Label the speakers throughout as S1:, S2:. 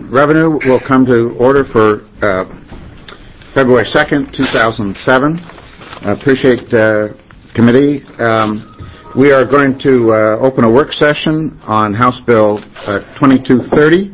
S1: Revenue will come to order for February 2nd, 2007. Appreciate committee. We are going to open a work session on House Bill 2230.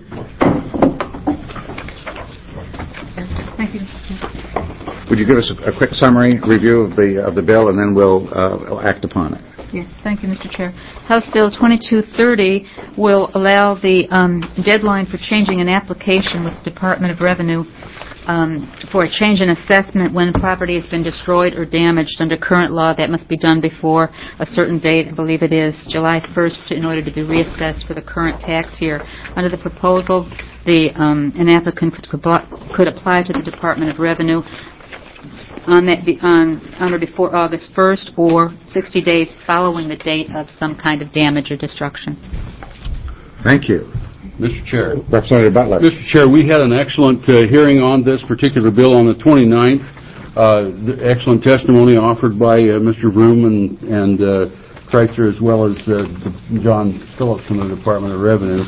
S2: Thank you.
S1: Would you give us a quick summary review of the bill, and then we'll act upon it?
S2: Yes, thank you, Mr. Chair. House Bill 2230 will allow the deadline for changing an application with the Department of Revenue for a change in assessment when property has been destroyed or damaged. Under current law, that must be done before a certain date. I believe it is July 1st in order to be reassessed for the current tax year. Under the proposal, an applicant could apply to the Department of Revenue on or before August 1st or 60 days following the date of some kind of damage or destruction.
S1: Thank you.
S3: Mr. Chair.
S1: Representative Butler.
S3: Mr. Chair, we had an excellent hearing on this particular bill on the 29th. Excellent testimony offered by Mr. Vroom and Kreitzer, as well as John Phillips from the Department of Revenue.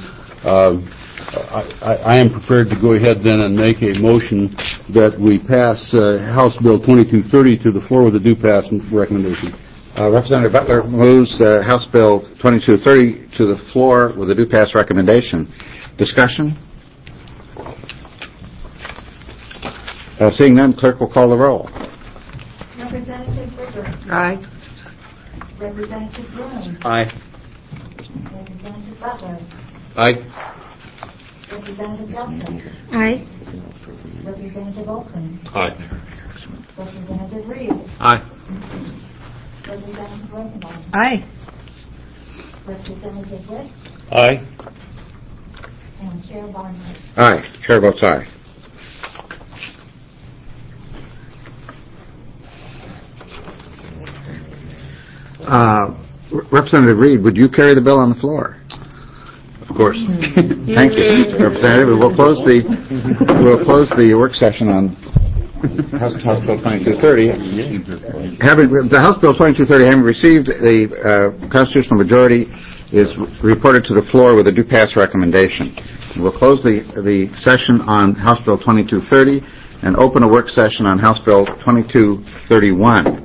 S3: I am prepared to go ahead then and make a motion that we pass House Bill 2230 to the floor with a due pass recommendation.
S1: Representative Butler moves House Bill 2230 to the floor with a due pass recommendation. Discussion? Seeing none, clerk will call the roll.
S4: Representative Bridger.
S2: Aye.
S4: Representative Bloom.
S3: Aye.
S4: Representative Butler.
S3: Aye.
S4: Representative Nelson.
S2: Aye.
S4: Representative Olson.
S3: Aye.
S4: Representative Reed.
S3: Aye.
S4: Representative Rosenbaum.
S2: Aye.
S4: Representative Witt.
S3: Aye.
S4: And Chair Barnhart.
S1: Aye. Chair votes aye. Representative Reed, would you carry the bill on the floor?
S3: Of course.
S1: Thank you, Representative. We'll close the work session on House Bill 2230. The House Bill 2230, having received the constitutional majority, is reported to the floor with a due pass recommendation. We'll close the session on House Bill 2230 and open a work session on House Bill 2231.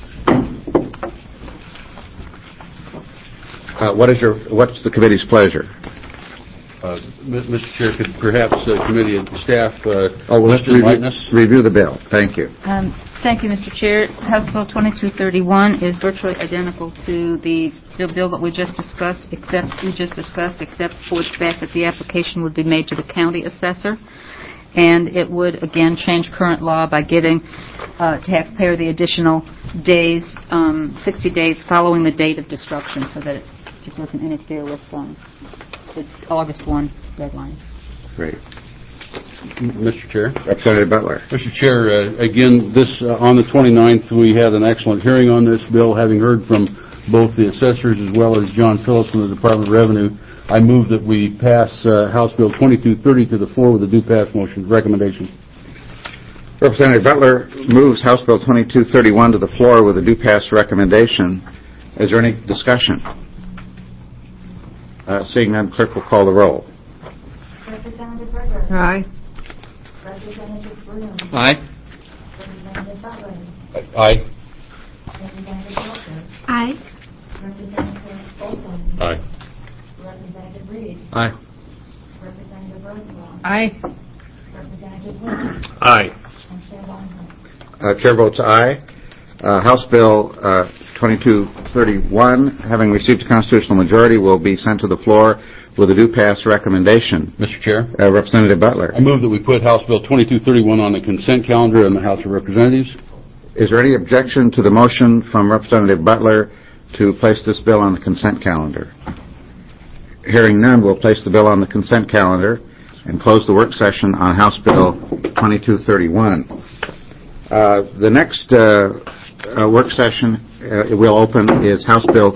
S1: What's the committee's pleasure?
S3: Mr. Chair, could perhaps committee and staff
S1: review the bill. Thank you.
S2: Thank you, Mr. Chair. House Bill 2231 is virtually identical to the bill that we just discussed, except for the fact that the application would be made to the county assessor, and it would again change current law by giving taxpayer the additional days, 60 days following the date of destruction, so that it doesn't interfere with the August 1 deadline.
S1: Great.
S3: Mr. Chair.
S1: Representative Butler.
S3: Mr. Chair, again, on the 29th, we had an excellent hearing on this bill, having heard from both the assessors as well as John Phillips from the Department of Revenue. I move that we pass House Bill 2230 to the floor with a due pass motion recommendation.
S1: Representative Butler moves House Bill 2231 to the floor with a due pass recommendation. Is there any discussion? Seeing none, clerk will call the roll.
S4: Representative Bridger.
S2: Aye.
S4: Representative Bloom.
S3: Aye.
S4: Representative Butler.
S3: Aye.
S4: Representative Nelson.
S2: Aye.
S4: Representative Olson.
S3: Aye.
S4: Representative Reed.
S3: Aye.
S4: Representative Rosenbaum.
S2: Aye.
S4: Representative Witt.
S3: Aye.
S4: And Chair Barnhart.
S1: Chair votes aye. House Bill 2231, having received a constitutional majority, will be sent to the floor with a due pass recommendation.
S3: Mr. Chair.
S1: Representative Butler.
S3: I move that we put House Bill 2231 on the consent calendar in the House of Representatives.
S1: Is there any objection to the motion from Representative Butler to place this bill on the consent calendar? Hearing none, we'll place the bill on the consent calendar and close the work session on House Bill 2231. The next work session we'll open is House Bill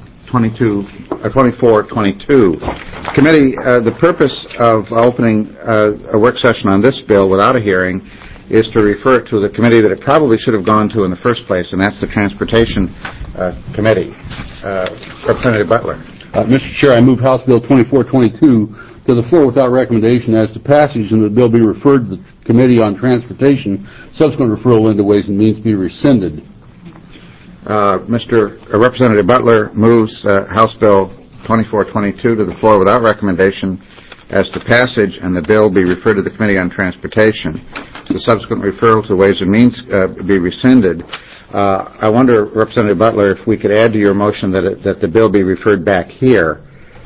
S1: 2422. Committee, the purpose of opening a work session on this bill without a hearing is to refer it to the committee that it probably should have gone to in the first place, and that's the Transportation Committee. Representative Butler.
S3: Mr. Chair, I move House Bill 2422 to the floor without recommendation as to passage, and the bill be referred to the Committee on Transportation. Subsequent referral into Ways and Means be rescinded.
S1: Representative Butler moves House Bill 2422 to the floor without recommendation as to passage, and the bill be referred to the Committee on Transportation. The subsequent referral to Ways and Means be rescinded. I wonder, Representative Butler, if we could add to your motion that the bill be referred back here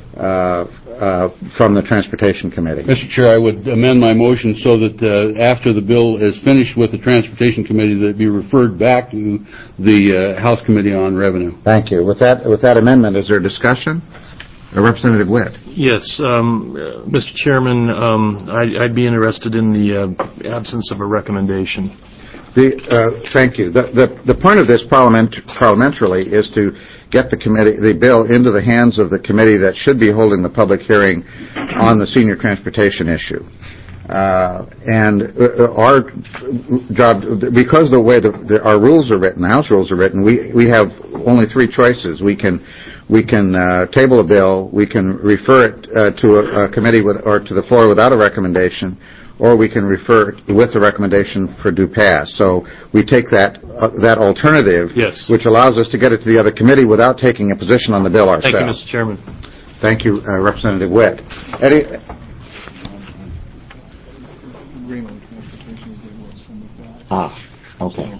S1: from the Transportation Committee.
S3: Mr. Chair, I would amend my motion so that after the bill is finished with the Transportation Committee, that it be referred back to the House Committee on Revenue.
S1: Thank you. With that amendment, is there discussion? Representative Witt.
S5: Yes, Mr. Chairman, I'd be interested in the absence of a recommendation.
S1: Thank you. The point of this parliamentarily is to get the bill into the hands of the committee that should be holding the public hearing on the senior transportation issue. And our job, because the way our rules are written, the House rules are written, we have only three choices. We can table a bill, we can refer it to a committee or to the floor without a recommendation, or we can refer it with a recommendation for due pass. So we take that alternative,
S5: yes,
S1: which allows us to get it to the other committee without taking a position on the bill ourselves.
S5: Thank you, Mr. Chairman.
S1: Thank you, Representative Witt. Eddie? Okay.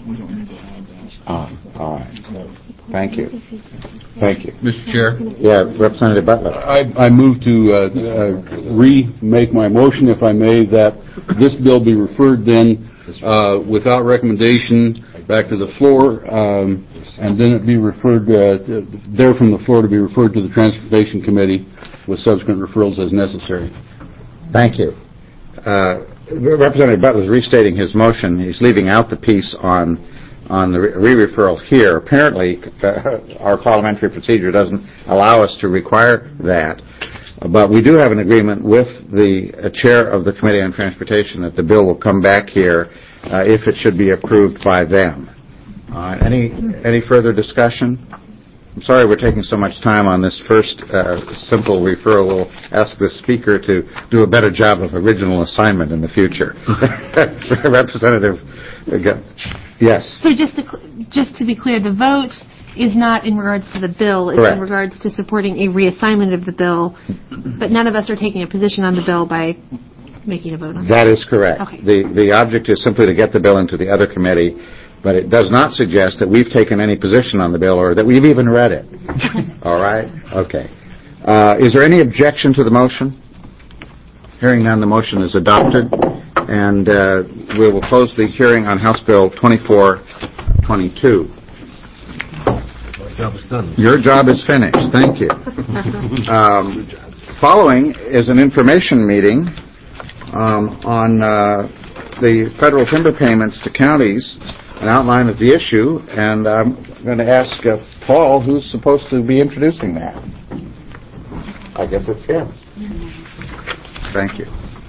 S1: All right. Thank you. Thank you.
S3: Mr. Chair?
S1: Yeah, Representative Butler.
S3: I move to remake my motion, if I may, that this bill be referred then without recommendation back to the floor, and then it be referred there from the floor to be referred to the Transportation Committee with subsequent referrals as necessary.
S1: Thank you. Representative Butler is restating his motion. He's leaving out the piece on the re-referral here. Apparently, our parliamentary procedure doesn't allow us to require that. But we do have an agreement with the chair of the Committee on Transportation that the bill will come back here if it should be approved by them. Any further discussion? I'm sorry we're taking so much time on this first simple referral. We'll ask the speaker to do a better job of original assignment in the future. Representative, yes.
S6: So just to be clear, the vote is not in regards to the bill. It's
S1: Correct.
S6: in regards to supporting a reassignment of the bill, but none of us are taking a position on the bill by making a vote on it.
S1: That is correct.
S6: Okay.
S1: The object is simply to get the bill into the other committee, but it does not suggest that we've taken any position on the bill or that we've even read it. All right? Okay. Is there any objection to the motion? Hearing none, the motion is adopted, and we will close the hearing on House Bill 2422.
S7: My job is done.
S1: Your job is finished. Thank you. Following is an information meeting on the federal timber payments to counties, an outline of the issue, and I'm going to ask Paul, who's supposed to be introducing that. I guess it's him. Thank you.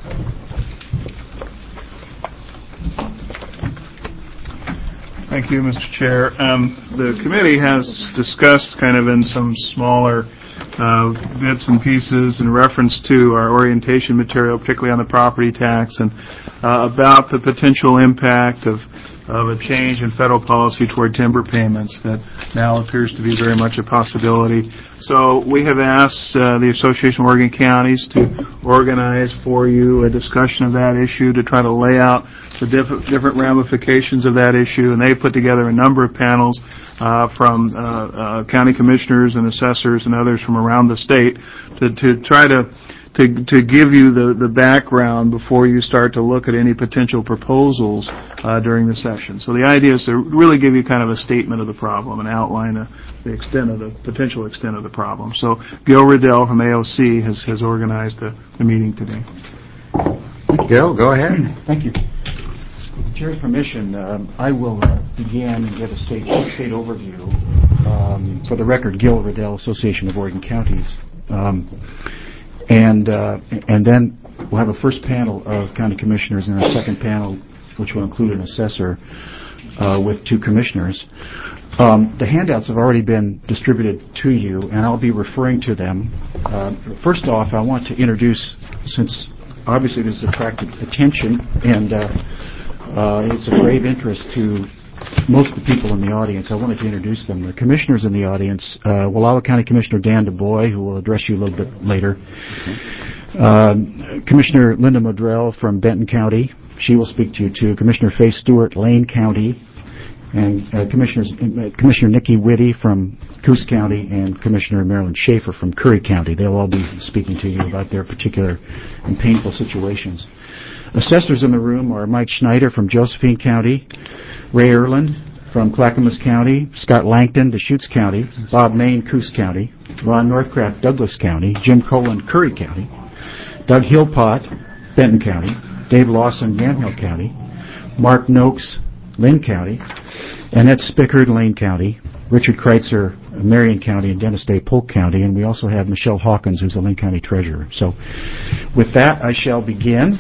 S8: Thank you, Mr. Chair. The committee has discussed kind of in some smaller bits and pieces in reference to our orientation material, particularly on the property tax, and about the potential impact of a change in federal policy toward timber payments that now appears to be very much a possibility. So we have asked the Association of Oregon Counties to organize for you a discussion of that issue to try to lay out the different ramifications of that issue, and they put together a number of panels from county commissioners and assessors and others from around the state to try to give you the background before you start to look at any potential proposals during the session. So the idea is to really give you kind of a statement of the problem and outline the potential extent of the problem. So Gil Riddell from AOC has organized the meeting today.
S1: Gil, go ahead.
S9: Thank you. With the Chair's permission, I will begin and give a state overview. For the record, Gil Riddell, Association of Oregon Counties. And then we'll have a first panel of county commissioners and a second panel which will include an assessor with 2 commissioners. The handouts have already been distributed to you, and I'll be referring to them. First off, I want to introduce, since obviously this has attracted attention, and it's of grave interest to most of the people in the audience, I wanted to introduce them. The commissioners in the audience, Wallowa County Commissioner Dan DuBois, who will address you a little bit later. Commissioner Linda Modrell from Benton County. She will speak to you too. Commissioner Faye Stewart, Lane County. And Commissioner Nikki Whitty from Coos County and Commissioner Marilyn Schaefer from Curry County. They'll all be speaking to you about their particular and painful situations. Assessors in the room are Mike Schneider from Josephine County, Ray Erland from Clackamas County, Scott Langton, Deschutes County, Bob Main, Coos County, Ron Northcraft, Douglas County, Jim Colan, Curry County, Doug Hillpot, Benton County, Dave Lawson, Yamhill County, Mark Noakes, Lynn County, Annette Spickard, Lane County, Richard Kreitzer, Marion County, and Dennis Day, Polk County, and we also have Michelle Hawkins, who's the Lane County Treasurer. So with that, I shall begin.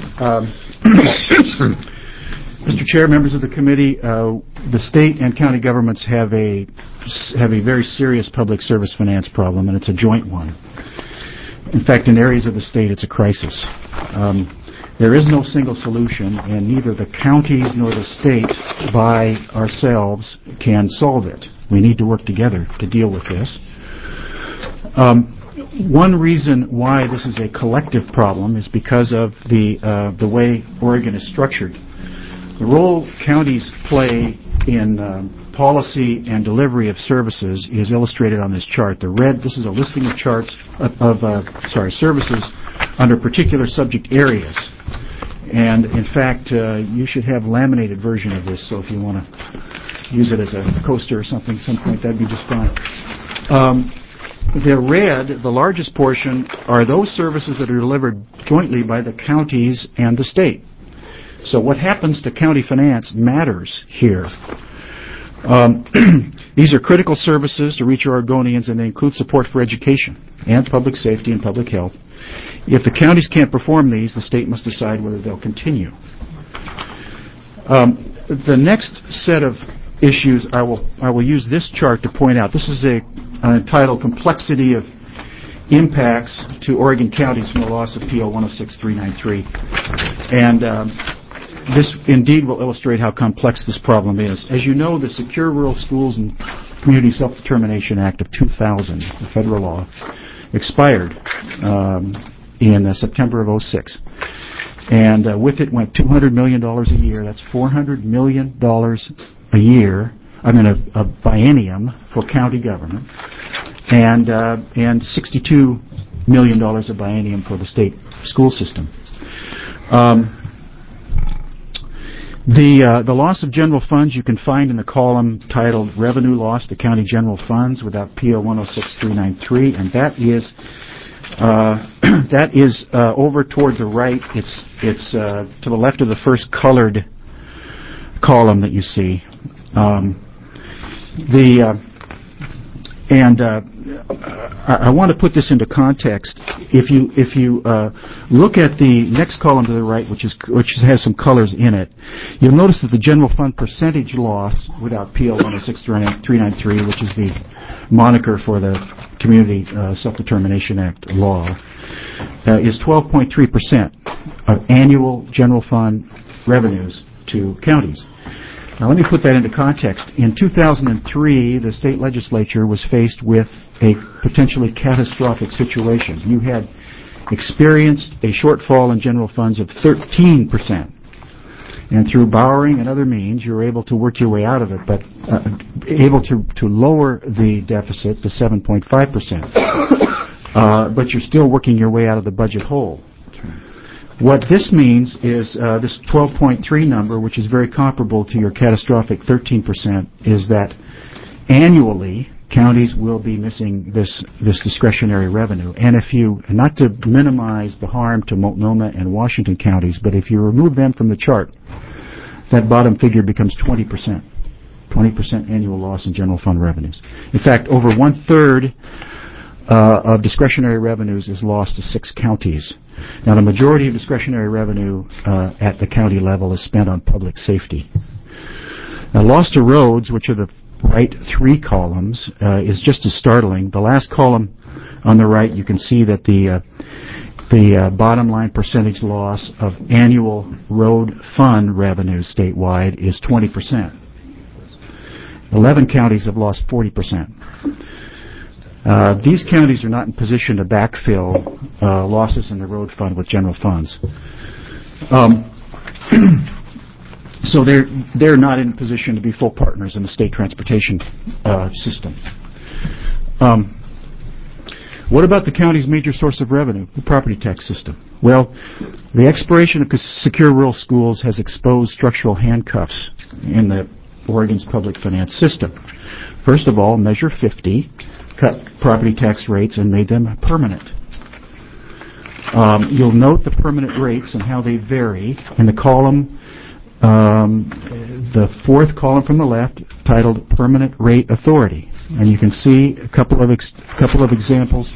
S9: Mr. Chair, members of the committee, the state and county governments have a very serious public service finance problem, and it's a joint one. In fact, in areas of the state, it's a crisis. There is no single solution, and neither the counties nor the state by ourselves can solve it. We need to work together to deal with this. One reason why this is a collective problem is because of the way Oregon is structured. The role counties play in policy and delivery of services is illustrated on this chart. The red, this is a listing of services under particular subject areas. And in fact, you should have a laminated version of this, so if you want to use it as a coaster or something at some point, that'd be just fine. The red, the largest portion, are those services that are delivered jointly by the counties and the state. So what happens to county finance matters here. These are critical services to reach Oregonians, and they include support for education and public safety and public health. If the counties can't perform these, the state must decide whether they'll continue. The next set of issues I will use this chart to point out. This is entitled Complexity of Impacts to Oregon Counties from the Loss of PO 106393. And this indeed will illustrate how complex this problem is. As you know, the Secure Rural Schools and Community Self-Determination Act of 2000, the federal law, expired in September of 2006. And with it went $200 million a year. That's $400 million a year, a biennium for county government, and $62 million a biennium for the state school system. The loss of general funds you can find in the column titled Revenue Loss to County General Funds without PO 106393, and that is over toward the right. It's to the left of the first colored column that you see. I want to put this into context. If you look at the next column to the right, which has some colors in it, you'll notice that the general fund percentage loss without PL 106393, which is the moniker for the Community Self-Determination Act law, is 12.3% of annual general fund revenues to counties. Now, let me put that into context. In 2003, the state legislature was faced with a potentially catastrophic situation. You had experienced a shortfall in general funds of 13%. And through borrowing and other means, you were able to work your way out of it, but able to lower the deficit to 7.5%. But you're still working your way out of the budget hole. What this means is this 12.3 number, which is very comparable to your catastrophic 13%, is that annually counties will be missing this discretionary revenue. And not to minimize the harm to Multnomah and Washington counties, but if you remove them from the chart, that bottom figure becomes 20%. 20% annual loss in general fund revenues. In fact, over one-third of discretionary revenues is lost to 6 counties. Now, the majority of discretionary revenue at the county level is spent on public safety. Now, loss to roads, which are the right 3 columns, is just as startling. The last column on the right, you can see that the bottom line percentage loss of annual road fund revenue statewide is 20%. 11 counties have lost 40%. These counties are not in position to backfill losses in the road fund with general funds. So they're not in position to be full partners in the state transportation system. What about the county's major source of revenue, the property tax system? Well, the expiration of secure rural schools has exposed structural handcuffs in the Oregon's public finance system. First of all, Measure 50 cut property tax rates and made them permanent. You'll note the permanent rates and how they vary in the column, the 4th column from the left, titled Permanent Rate Authority. And you can see a couple of examples.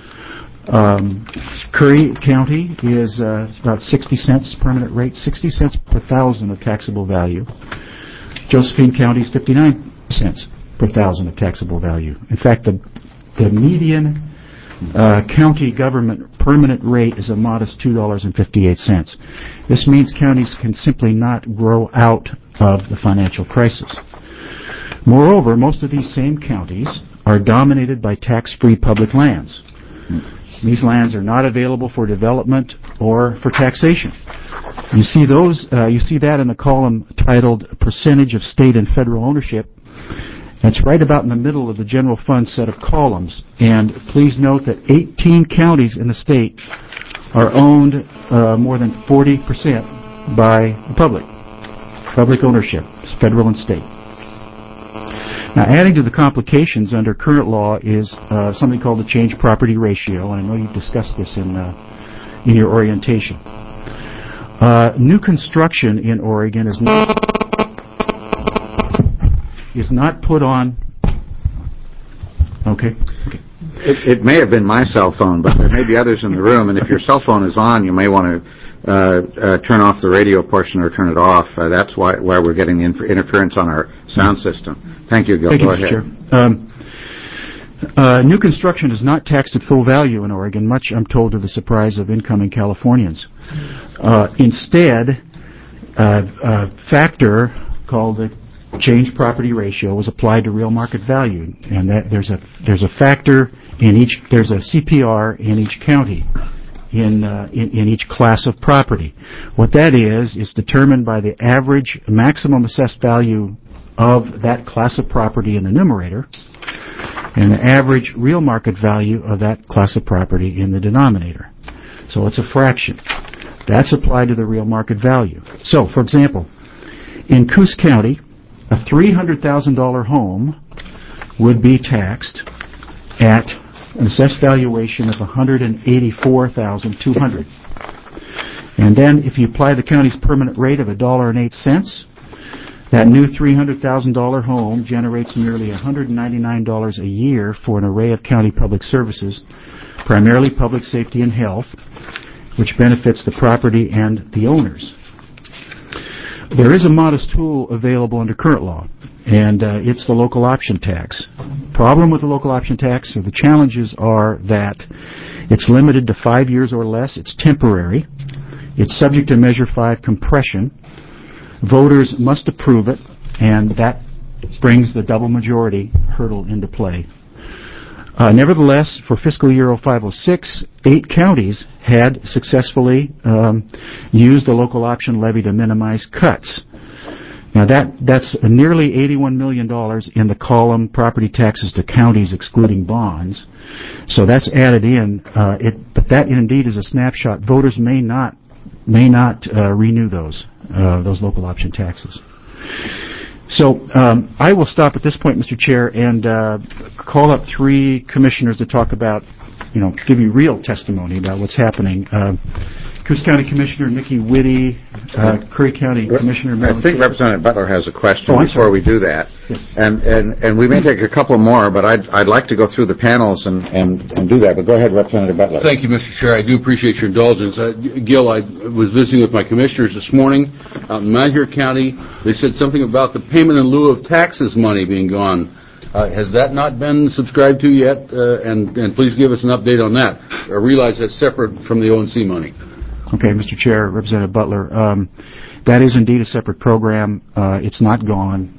S9: Curry County is about 60 cents permanent rate, 60 cents per thousand of taxable value. Josephine County is 59 cents per thousand of taxable value. In fact, the median county government permanent rate is a modest $2.58. This means counties can simply not grow out of the financial crisis. Moreover, most of these same counties are dominated by tax-free public lands. These lands are not available for development or for taxation. You see that in the column titled Percentage of State and Federal Ownership. That's right about in the middle of the general fund set of columns. And please note that 18 counties in the state are owned more than 40% by the public. Public ownership, federal and state. Now, adding to the complications under current law is something called the change property ratio, and I know you've discussed this in your orientation. New construction in Oregon is not put on. Okay.
S1: It may have been my cell phone, but there may be others in the room, and if your cell phone is on, you may want to turn off the radio portion or turn it off. That's why we're getting the interference on our sound system. Thank you, Gil. Go ahead.
S9: Mr. Chair. New construction is not taxed at full value in Oregon, much, I'm told, to the surprise of incoming Californians. Instead, a factor called the change property ratio was applied to real market value, and that there's a factor in each. There's a CPR in each county. In each class of property. What that is determined by the average maximum assessed value of that class of property in the numerator and the average real market value of that class of property in the denominator. So it's a fraction. That's applied to the real market value. So, for example, in Coos County, a $300,000 home would be taxed at an assessed valuation of $184,200. And then if you apply the county's permanent rate of $1.08, that new $300,000 home generates nearly $199 a year for an array of county public services, primarily public safety and health, which benefits the property and the owners. There is a modest tool available under current law, and it's the local option tax. Problem with the local option tax, or the challenges, are that it's limited to 5 years or less. It's temporary. It's subject to Measure 5 compression. Voters must approve it, and that brings the double majority hurdle into play. Nevertheless, for fiscal year 05-06, 8 counties had successfully used the local option levy to minimize cuts. Now that's nearly $81 million in the column property taxes to counties excluding bonds. So that's added in. But that indeed is a snapshot. Voters may not renew those local option taxes. So I will stop at this point, Mr. Chair, and call up 3 commissioners to talk about, give you real testimony about what's happening Coos County Commissioner Nikki Whitty, Curry County Commissioner
S1: I
S9: Marilyn
S1: think
S9: Schaefer.
S1: Representative Butler has a question
S9: Oh, I'm
S1: before
S9: sorry.
S1: we do that.
S9: Yes.
S1: And we may take a couple more, but I'd like to go through the panels and do that. But go ahead, Representative Butler.
S3: Thank you, Mr. Chair. I do appreciate your indulgence. Gil, I was visiting with my commissioners this morning out in Malheur County. They said something about the payment in lieu of taxes money being gone. Has that not been subscribed to yet? And please give us an update on that. I realize that's separate from the ONC money.
S9: Okay, Mr. Chair, Representative Butler, that is indeed a separate program. It's not gone.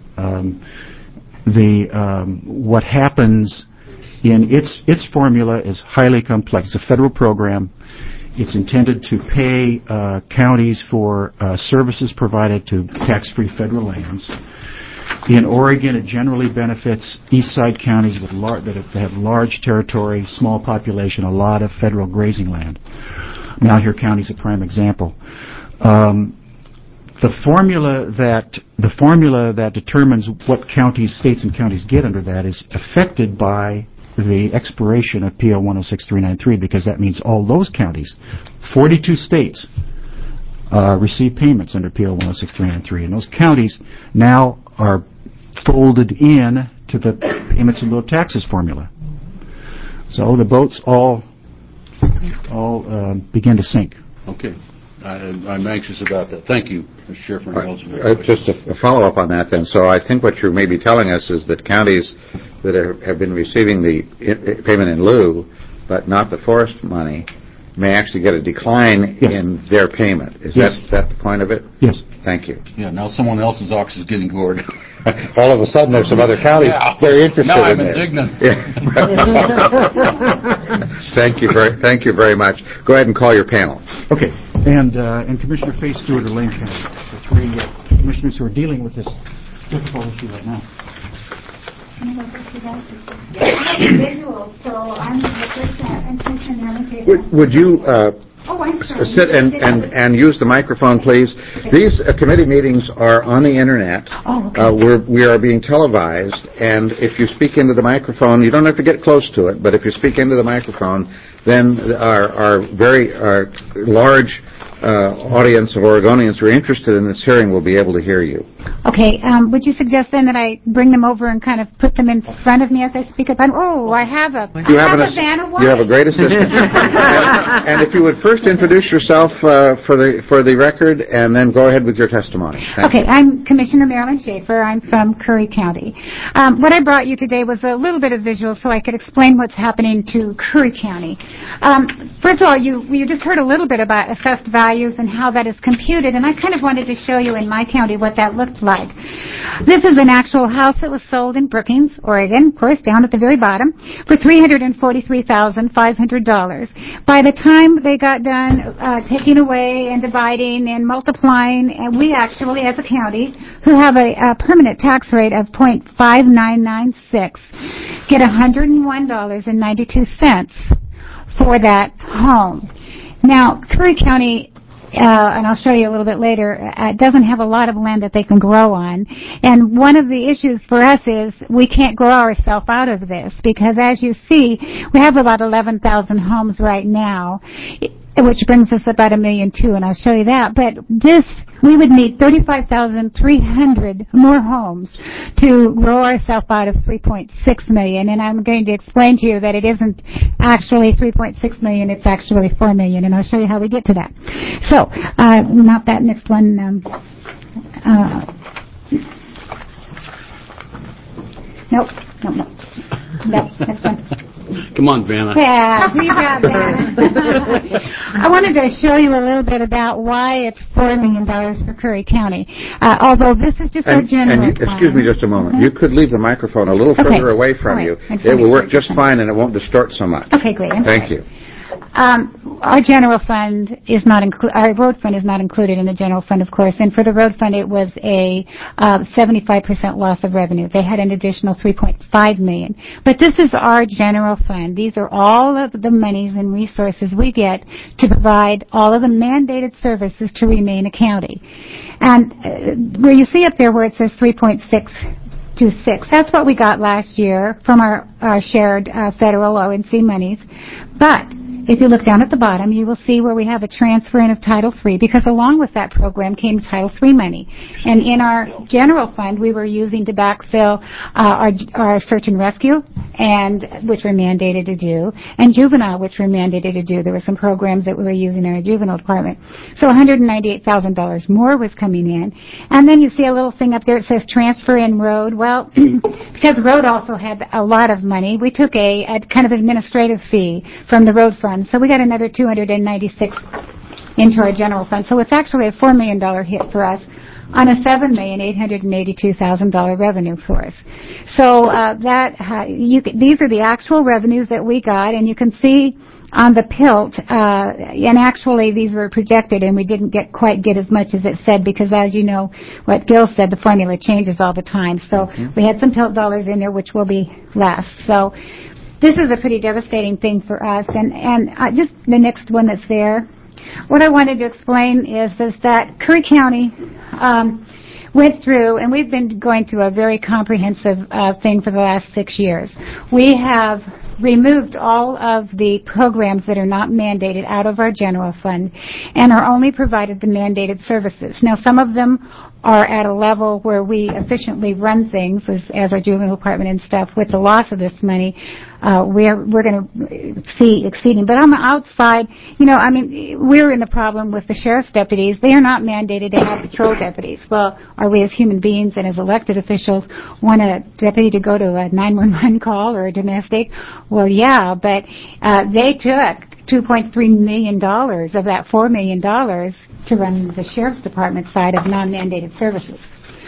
S9: What happens in its formula is highly complex. It's a federal program. It's intended to pay counties for services provided to tax-free federal lands. In Oregon, it generally benefits east side counties that have large territory, small population, a lot of federal grazing land. Malheur County is a prime example. The formula that determines what states and counties get under that is affected by the expiration of PL 106393, because that means all those counties, 42 states, receive payments under PL 106393, and those counties now are folded in to the payments in lieu of taxes formula. So the boats all begin to sink.
S3: Okay. I'm anxious about that. Thank you, Mr. Chair, for indulging me.
S1: Just a follow-up on that then. So I think what you're maybe telling us is that counties that have been receiving the payment in lieu, but not the forest money, may actually get a decline in their payment. Is that the point of it?
S9: Yes.
S1: Thank you.
S3: Yeah, now someone else's ox is getting gored.
S1: All of a sudden, there's some other counties very interested
S3: now
S1: in
S3: I'm
S1: this.
S3: indignant.
S1: Thank you very much. Go ahead and call your panel.
S9: Okay. And Commissioner Faye Stewart of Lane County, the three commissioners who are dealing with this difficult issue right now.
S4: Visual, so I'm the first
S1: Would you
S4: I'm sorry.
S1: sit and use the microphone, please? These committee meetings are on the Internet.
S4: Oh, okay.
S1: We are being televised, and if you speak into the microphone, you don't have to get close to it, but if you speak into the microphone, then our very large audience of Oregonians who are interested in this hearing will be able to hear you.
S10: Okay. Would you suggest then that I bring them over and kind of put them in front of me as I speak up? I have a Vanna White.
S1: You have a great assistant. and if you would first introduce yourself for the record, and then go ahead with your testimony. Thank you.
S10: I'm Commissioner Marilyn Schaefer. I'm from Curry County. What I brought you today was a little bit of visual so I could explain what's happening to Curry County. First of all, you just heard a little bit about assessed values and how that is computed, and I kind of wanted to show you in my county what that looked like. This is an actual house that was sold in Brookings, Oregon, of course, down at the very bottom, for $343,500. By the time they got done taking away and dividing and multiplying, and we actually, as a county, who have a permanent tax rate of 0.5996, get $101.92 for that home. Now, Curry County, and I'll show you a little bit later, doesn't have a lot of land that they can grow on. And one of the issues for us is we can't grow ourselves out of this because, as you see, we have about 11,000 homes right now, which brings us about $1.2 million, and I'll show you that. But we would need 35,300 more homes to grow ourselves out of 3.6 million. And I'm going to explain to you that it isn't actually 3.6 million, it's actually 4 million, and I'll show you how we get to that. So, not that next one. Nope, next one.
S3: Come on, Vanna.
S10: Yeah, do that, Vanna. I wanted to show you a little bit about why it's $4 million for Curry County. Although this is just a general plan.
S1: Excuse me just a moment. You could leave the microphone a little further away from you. It will work just fine, and it won't distort so much.
S10: Okay, great.
S1: Thank you.
S10: Our general fund is not our road fund is not included in the general fund, of course, and for the road fund it was a 75% loss of revenue. They had an additional $3.5 million. But this is our general fund. These are all of the monies and resources we get to provide all of the mandated services to remain a county. And where you see up there where it says 3.626, that's what we got last year from our shared federal ONC monies. But if you look down at the bottom, you will see where we have a transfer in of Title III, because along with that program came Title III money. And in our general fund, we were using to backfill our search and rescue, and which we're mandated to do, and juvenile, which we're mandated to do. There were some programs that we were using in our juvenile department. So $198,000 more was coming in. And then you see a little thing up there that says transfer in road. Well, because road also had a lot of money, we took a kind of administrative fee from the road fund. So we got another $296 into our general fund. So it's actually a $4 million hit for us on a $7,882,000 revenue source. So these are the actual revenues that we got, and you can see on the PILT, and actually these were projected, and we didn't quite get as much as it said, because as you know, what Gil said, the formula changes all the time. So we had some PILT dollars in there, which will be less. So this is a pretty devastating thing for us. And just the next one that's there, what I wanted to explain is that Curry County went through, and we've been going through a very comprehensive thing for the last 6 years. We have removed all of the programs that are not mandated out of our general fund and are only provided the mandated services. Now, some of them are at a level where we efficiently run things as our juvenile department and stuff. With the loss of this money, we're going to see exceeding. But on the outside, we're in the problem with the sheriff's deputies. They are not mandated to have patrol deputies. Well, are we as human beings and as elected officials want a deputy to go to a 911 call or a domestic? Well, yeah, but they took $2.3 million of that $4 million to run the sheriff's department side of non-mandated services.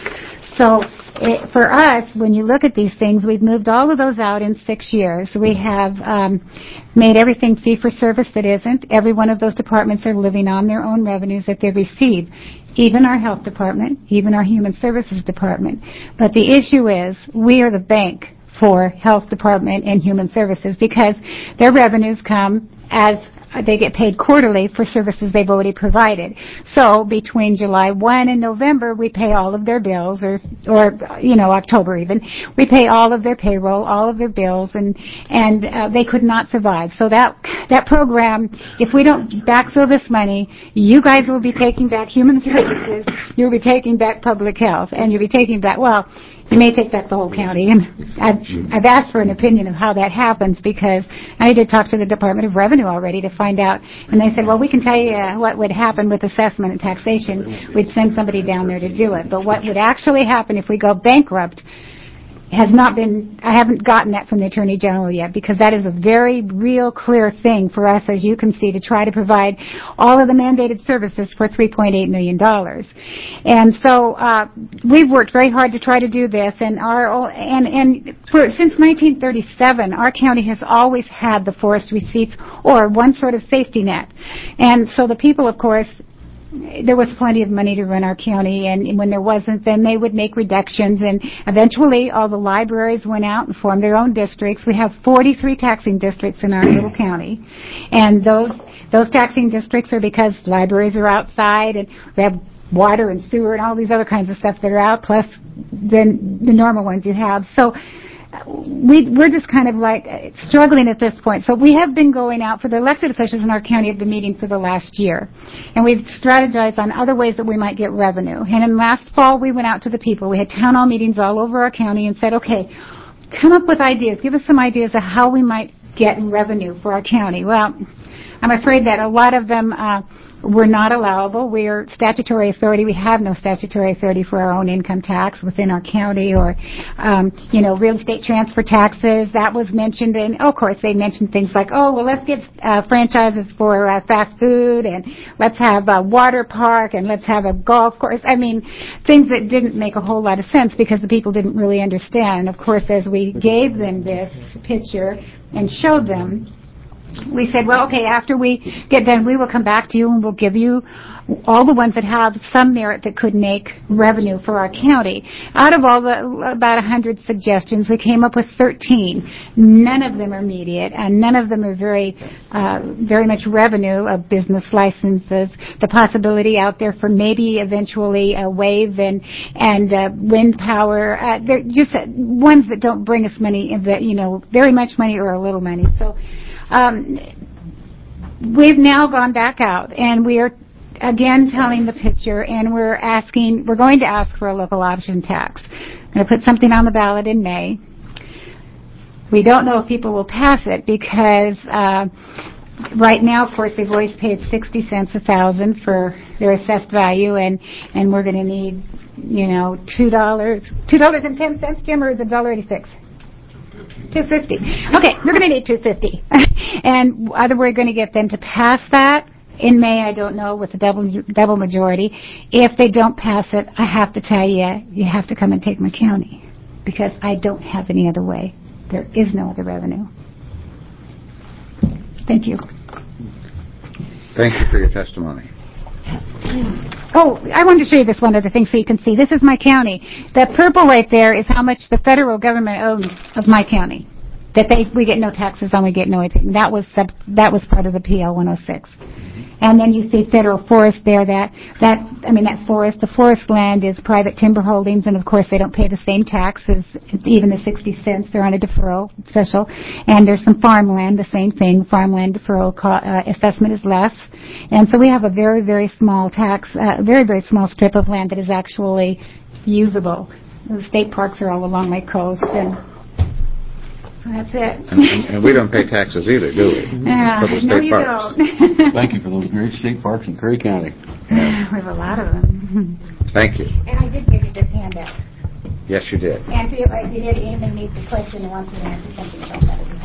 S10: So for us, when you look at these things, we've moved all of those out in 6 years. We have made everything fee-for-service that isn't. Every one of those departments are living on their own revenues that they receive, even our health department, even our human services department. But the issue is we are the bank for health department and human services, because their revenues come as they get paid quarterly for services they've already provided. So between July 1 and November, we pay all of their bills, or October even. We pay all of their payroll, all of their bills, and they could not survive. So that program, if we don't backfill this money, you guys will be taking back human services, you'll be taking back public health, and you'll be taking back, you may take back the whole county. And I've asked for an opinion of how that happens, because I did talk to the Department of Revenue already to find out. And they said, well, we can tell you what would happen with assessment and taxation. We'd send somebody down there to do it. But what would actually happen if we go bankrupt has not been, I haven't gotten that from the Attorney General yet, because that is a very real, clear thing for us, as you can see, to try to provide all of the mandated services for $3.8 million. And so we've worked very hard to try to do this, and since 1937, our county has always had the forest receipts or one sort of safety net. And so the people, of course, there was plenty of money to run our county, and when there wasn't, then they would make reductions, and eventually all the libraries went out and formed their own districts. We have 43 taxing districts in our little county, and those taxing districts are because libraries are outside, and we have water and sewer and all these other kinds of stuff that are out, plus the normal ones you have. So we're just kind of like struggling at this point. So we have been going out, for the elected officials in our county have been meeting for the last year. And we've strategized on other ways that we might get revenue. And in last fall, we went out to the people. We had town hall meetings all over our county and said, okay, come up with ideas. Give us some ideas of how we might get revenue for our county. Well, I'm afraid that a lot of them were not allowable. We're statutory authority. We have no statutory authority for our own income tax within our county, or, real estate transfer taxes. That was mentioned. And, of course, they mentioned things like, let's get franchises for fast food, and let's have a water park, and let's have a golf course. I mean, things that didn't make a whole lot of sense because the people didn't really understand. And, of course, as we gave them this picture and showed them, we said, well, okay, after we get done, we will come back to you and we'll give you all the ones that have some merit that could make revenue for our county. Out of all the about 100 suggestions, we came up with 13. None of them are immediate, and none of them are very much revenue of business licenses. The possibility out there for maybe eventually a wave and wind power. They're just ones that don't bring us money, that very much money or a little money. So we've now gone back out, and we are again telling the picture, and we're going to ask for a local option tax. I'm going to put something on the ballot in May. We don't know if people will pass it because right now, of course, they've always paid 60 cents a thousand for their assessed value, and we're going to need, $2.10, Jim, or is it $1.86? $2.50. Okay, we're going to need $2.50. And either we're going to get them to pass that in May, I don't know, with a double majority. If they don't pass it, I have to tell you, you have to come and take my county, because I don't have any other way. There is no other revenue. Thank you.
S1: Thank you for your testimony.
S10: Oh, I wanted to show you this one other thing so you can see. This is my county. That purple right there is how much the federal government owns of my county. That we get no taxes on, we get no anything. That was part of the PL 106. And then you see federal forest there. The forest land is private timber holdings, and of course they don't pay the same taxes, even the 60 cents. They're on a deferral special. And there's some farmland, the same thing. Farmland deferral assessment is less. And so we have a very, very small very, very small strip of land that is actually usable. The state parks are all along my coast, and that's it.
S1: And we don't pay taxes either, do we? For the state parks.
S10: Don't.
S3: Thank you for those great state parks in Curry County.
S10: Yeah. We have a lot of them.
S1: Thank you.
S10: And I did give you this handout.
S1: Yes, you did.
S10: And if you did, anybody needs a question and wants to answer something about that, would be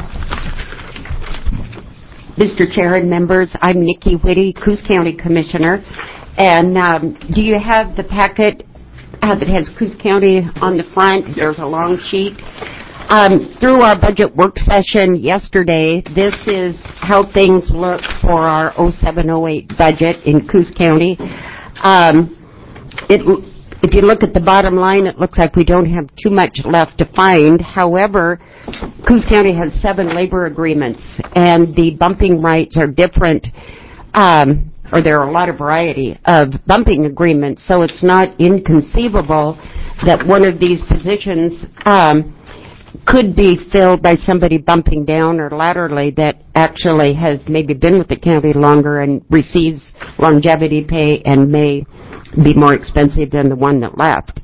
S10: happy.
S11: Mr. Chair and members, I'm Nikki Whitty, Coos County Commissioner. And do you have the packet that has Coos County on the front? There's a long sheet. Through our budget work session yesterday, this is how things look for our 07-08 budget in Coos County. If you look at the bottom line, it looks like we don't have too much left to find. However, Coos County has 7 labor agreements, and the bumping rights are different, or there are a lot of variety of bumping agreements, so it's not inconceivable that one of these positions could be filled by somebody bumping down or laterally that actually has maybe been with the county longer and receives longevity pay and may be more expensive than the one that left.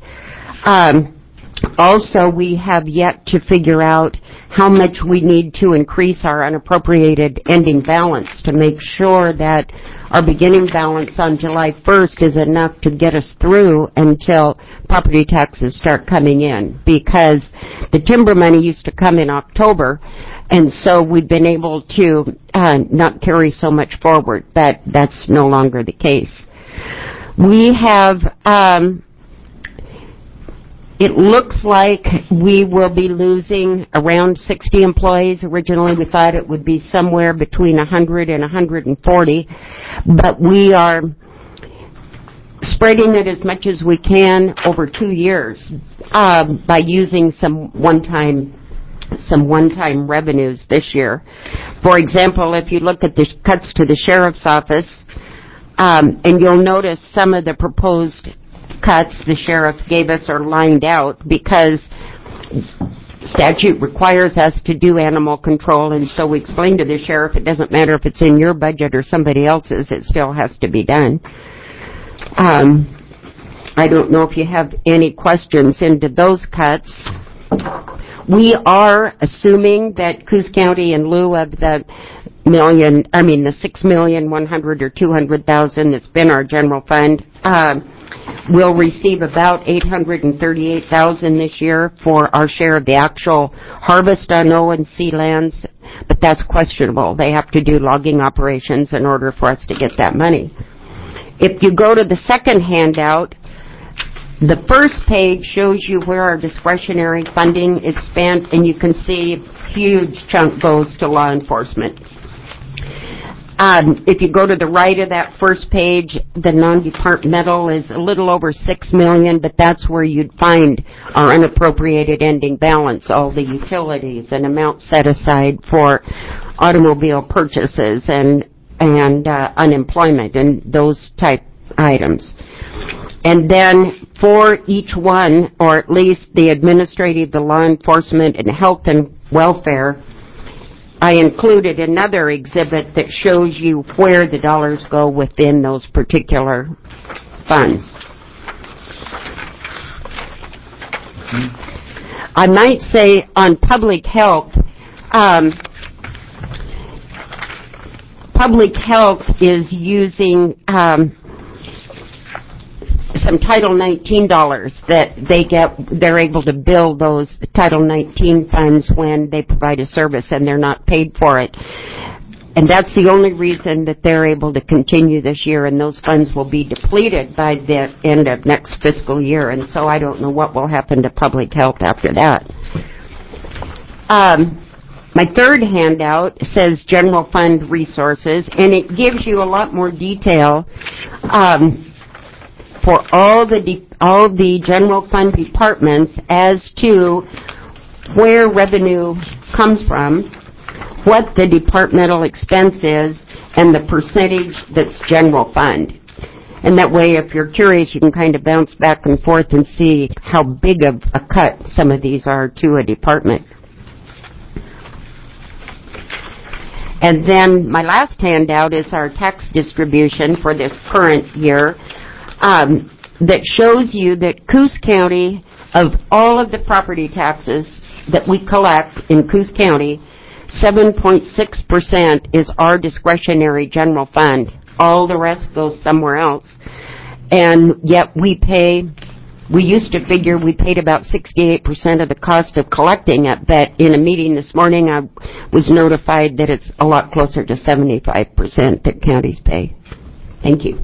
S11: Also, we have yet to figure out how much we need to increase our unappropriated ending balance to make sure that our beginning balance on July 1st is enough to get us through until property taxes start coming in, because the timber money used to come in October, and so we've been able to not carry so much forward, but that's no longer the case. We have it looks like we will be losing around 60 employees. Originally, we thought it would be somewhere between 100 and 140, but we are spreading it as much as we can over 2 years by using some one-time revenues this year. For example, if you look at the cuts to the sheriff's office, and you'll notice some of the proposed cuts the sheriff gave us are lined out because statute requires us to do animal control, and so we explained to the sheriff it doesn't matter if it's in your budget or somebody else's, it still has to be done. I don't know if you have any questions into those cuts. We are assuming that Coos County, in lieu of the $6,100,000 or $200,000 that's been our general fund, we'll receive about $838,000 this year for our share of the actual harvest on O&C lands, but that's questionable. They have to do logging operations in order for us to get that money. If you go to the second handout, the first page shows you where our discretionary funding is spent, and you can see a huge chunk goes to law enforcement. If you go to the right of that first page, the non-departmental is a little over $6 million, but that's where you'd find our unappropriated ending balance, all the utilities and amounts set aside for automobile purchases and unemployment and those type items. And then for each one, or at least the administrative, the law enforcement, and health and welfare, I included another exhibit that shows you where the dollars go within those particular funds. I might say on public health is using some Title 19 dollars that they're able to bill those Title 19 funds when they provide a service and they're not paid for it. And that's the only reason that they're able to continue this year, and those funds will be depleted by the end of next fiscal year, and so I don't know what will happen to public health after that. My third handout says General Fund Resources, and it gives you a lot more detail for all the General Fund departments as to where revenue comes from, what the departmental expense is, and the percentage that's general fund. And that way, if you're curious, you can kind of bounce back and forth and see how big of a cut some of these are to a department. And then my last handout is our tax distribution for this current year that shows you that Coos County, of all of the property taxes that we collect in Coos County, 7.6% is our discretionary general fund. All the rest goes somewhere else. And yet we used to figure we paid about 68% of the cost of collecting it, but in a meeting this morning I was notified that it's a lot closer to 75% that counties pay. Thank you.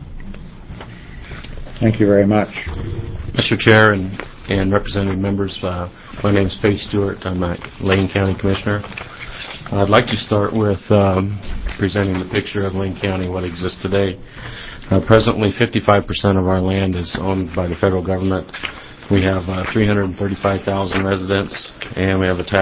S1: Thank you very much.
S5: Mr. Chair and representative members, my name is Faye Stewart. I'm a Lane County Commissioner. I'd like to start with presenting the picture of Lane County, what exists today. Presently, 55% of our land is owned by the federal government. We have 335,000 residents, and we have a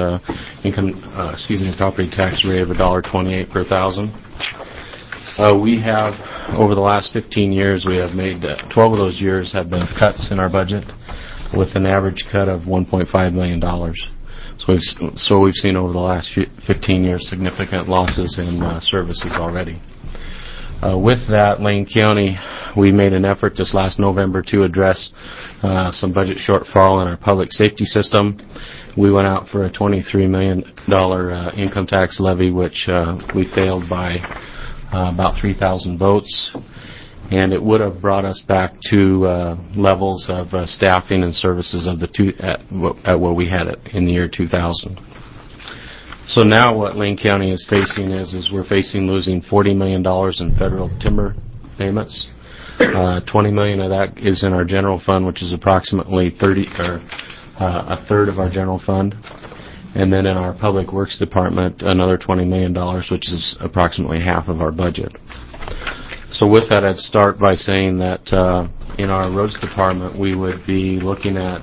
S5: property tax rate of $1.28 per thousand. We have, over the last 15 years, we have made 12 of those years have been cuts in our budget, with an average cut of $1.5 million. So we've seen over the last 15 years significant losses in services already. With that, Lane County, we made an effort this last November to address some budget shortfall in our public safety system. We went out for a $23 million income tax levy, which we failed by about 3,000 votes. And it would have brought us back to levels of staffing and services of at what we had in the year 2000. So now what Lane County is facing is we're facing losing $40 million in federal timber payments. $20 million of that is in our general fund, which is approximately a third of our general fund. And then in our public works department, another $20 million, which is approximately half of our budget. So with that, I'd start by saying that in our roads department, we would be looking at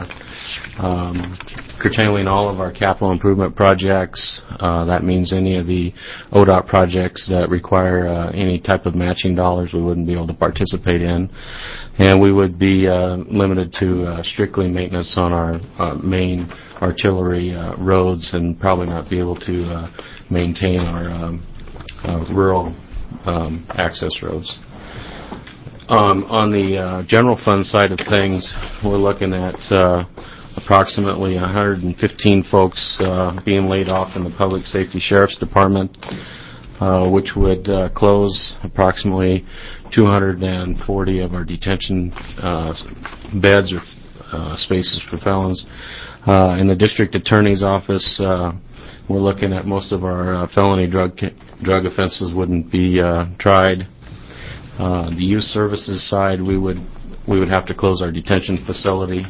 S5: curtailing all of our capital improvement projects. That means any of the ODOT projects that require any type of matching dollars we wouldn't be able to participate in. And we would be limited to strictly maintenance on our main artillery roads, and probably not be able to maintain our rural access roads. On the general fund side of things, we're looking at approximately 115 folks being laid off in the Public Safety Sheriff's Department, which would close approximately 240 of our detention beds or spaces for felons. In the District Attorney's Office, we're looking at most of our felony drug offenses wouldn't be tried. The youth services side, we would have to close our detention facility.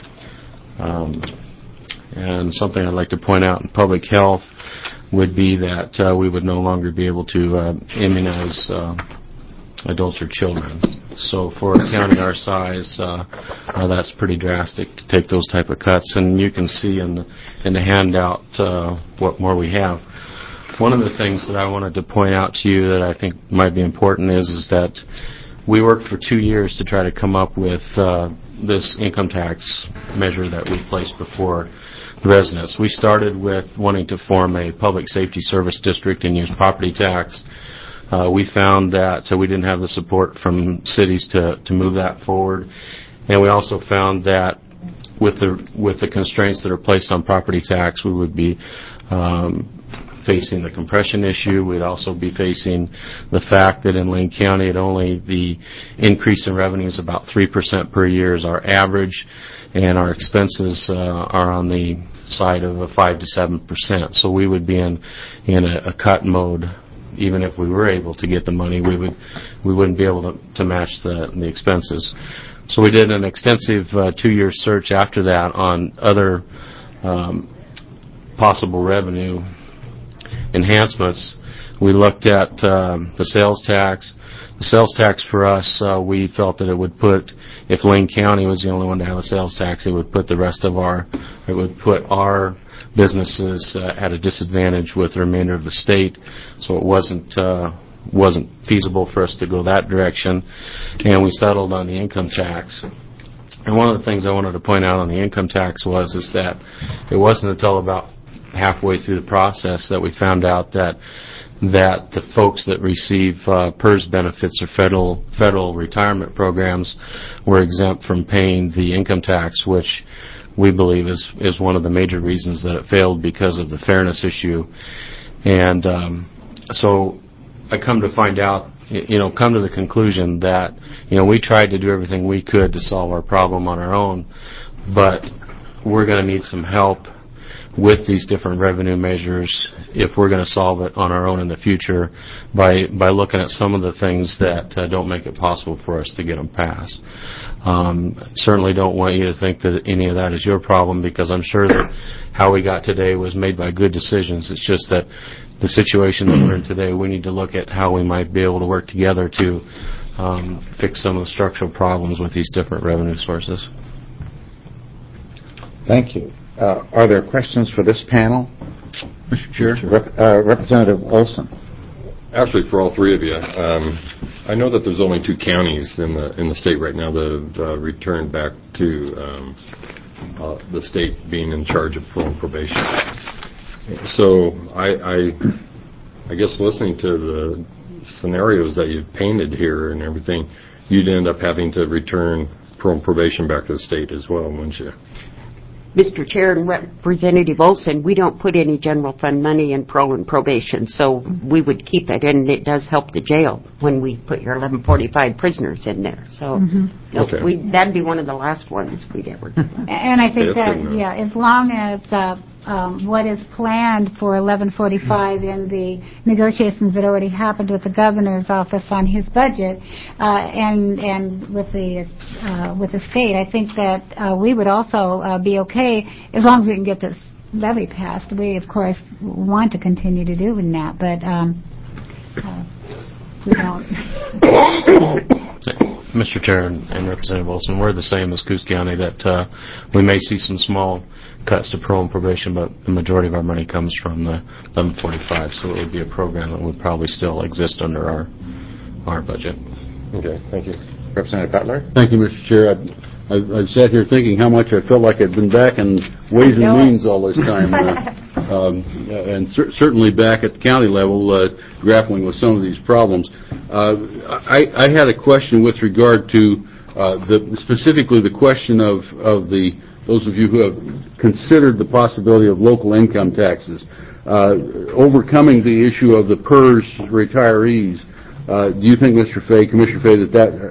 S5: And something I'd like to point out in public health would be that we would no longer be able to immunize adults or children. So for a county our size, that's pretty drastic to take those type of cuts. And you can see in the handout what more we have. One of the things that I wanted to point out to you that I think might be important is that we worked for 2 years to try to come up with this income tax measure that we placed before residents. We started with wanting to form a public safety service district and use property tax. We found that we didn't have the support from cities to move that forward, and we also found that with the constraints that are placed on property tax, we would be facing the compression issue. We'd also be facing the fact that in Lane County, the increase in revenue is about 3% per year is our average, and our expenses are on the side of a 5 to 7%. So we would be in a cut mode. Even if we were able to get the money, we wouldn't be able to match the expenses. So we did an extensive 2-year search after that on other possible revenue enhancements. We looked at the sales tax. The sales tax for us, we felt that it would put, if Lane County was the only one to have a sales tax, it would put our businesses at a disadvantage with the remainder of the state. So it wasn't feasible for us to go that direction, and we settled on the income tax. And one of the things I wanted to point out on the income tax is that it wasn't until about halfway through the process that we found out that the folks that receive PERS benefits or federal retirement programs were exempt from paying the income tax, which we believe is one of the major reasons that it failed, because of the fairness issue. And so I come to find out, come to the conclusion that, we tried to do everything we could to solve our problem on our own, but we're going to need some help with these different revenue measures if we're going to solve it on our own in the future by looking at some of the things that don't make it possible for us to get them passed. Certainly don't want you to think that any of that is your problem, because I'm sure that how we got today was made by good decisions. It's just that the situation that we're in today, we need to look at how we might be able to work together to fix some of the structural problems with these different revenue sources.
S1: Thank you. Are there questions for this panel?
S3: Mr. Chair.
S1: Representative Olson.
S12: Actually, for all three of you, I know that there's only 2 counties in the state right now that have returned back to the state being in charge of parole and probation. So I guess listening to the scenarios that you've painted here and everything, you'd end up having to return parole and probation back to the state as well, wouldn't you?
S11: Mr. Chair and Representative Olson, we don't put any general fund money in parole and probation, so we would keep it, and it does help the jail when we put your 1145 prisoners in there. So that'd be one of the last ones we'd ever do.
S10: And I think that, as long as what is planned for 1145 in the negotiations that already happened with the governor's office on his budget, and with the state, I think that we would also be okay as long as we can get this levy passed. We, of course, want to continue to do that, but we don't.
S5: Mr. Chair and Representative Wilson, we're the same as Coos County, that we may see some small cuts to parole and probation, but the majority of our money comes from the 1145, so it would be a program that would probably still exist under our budget.
S12: Okay, thank you.
S1: Representative Butler.
S3: Thank you, Mr. Chair. I've sat here thinking how much I felt like I'd been back in Ways and Means all this time, and certainly back at the county level, grappling with some of these problems. I had a question with regard to specifically the question of those of you who have considered the possibility of local income taxes, overcoming the issue of the PERS retirees. Do you think, Mr. Fay, Commissioner Fay,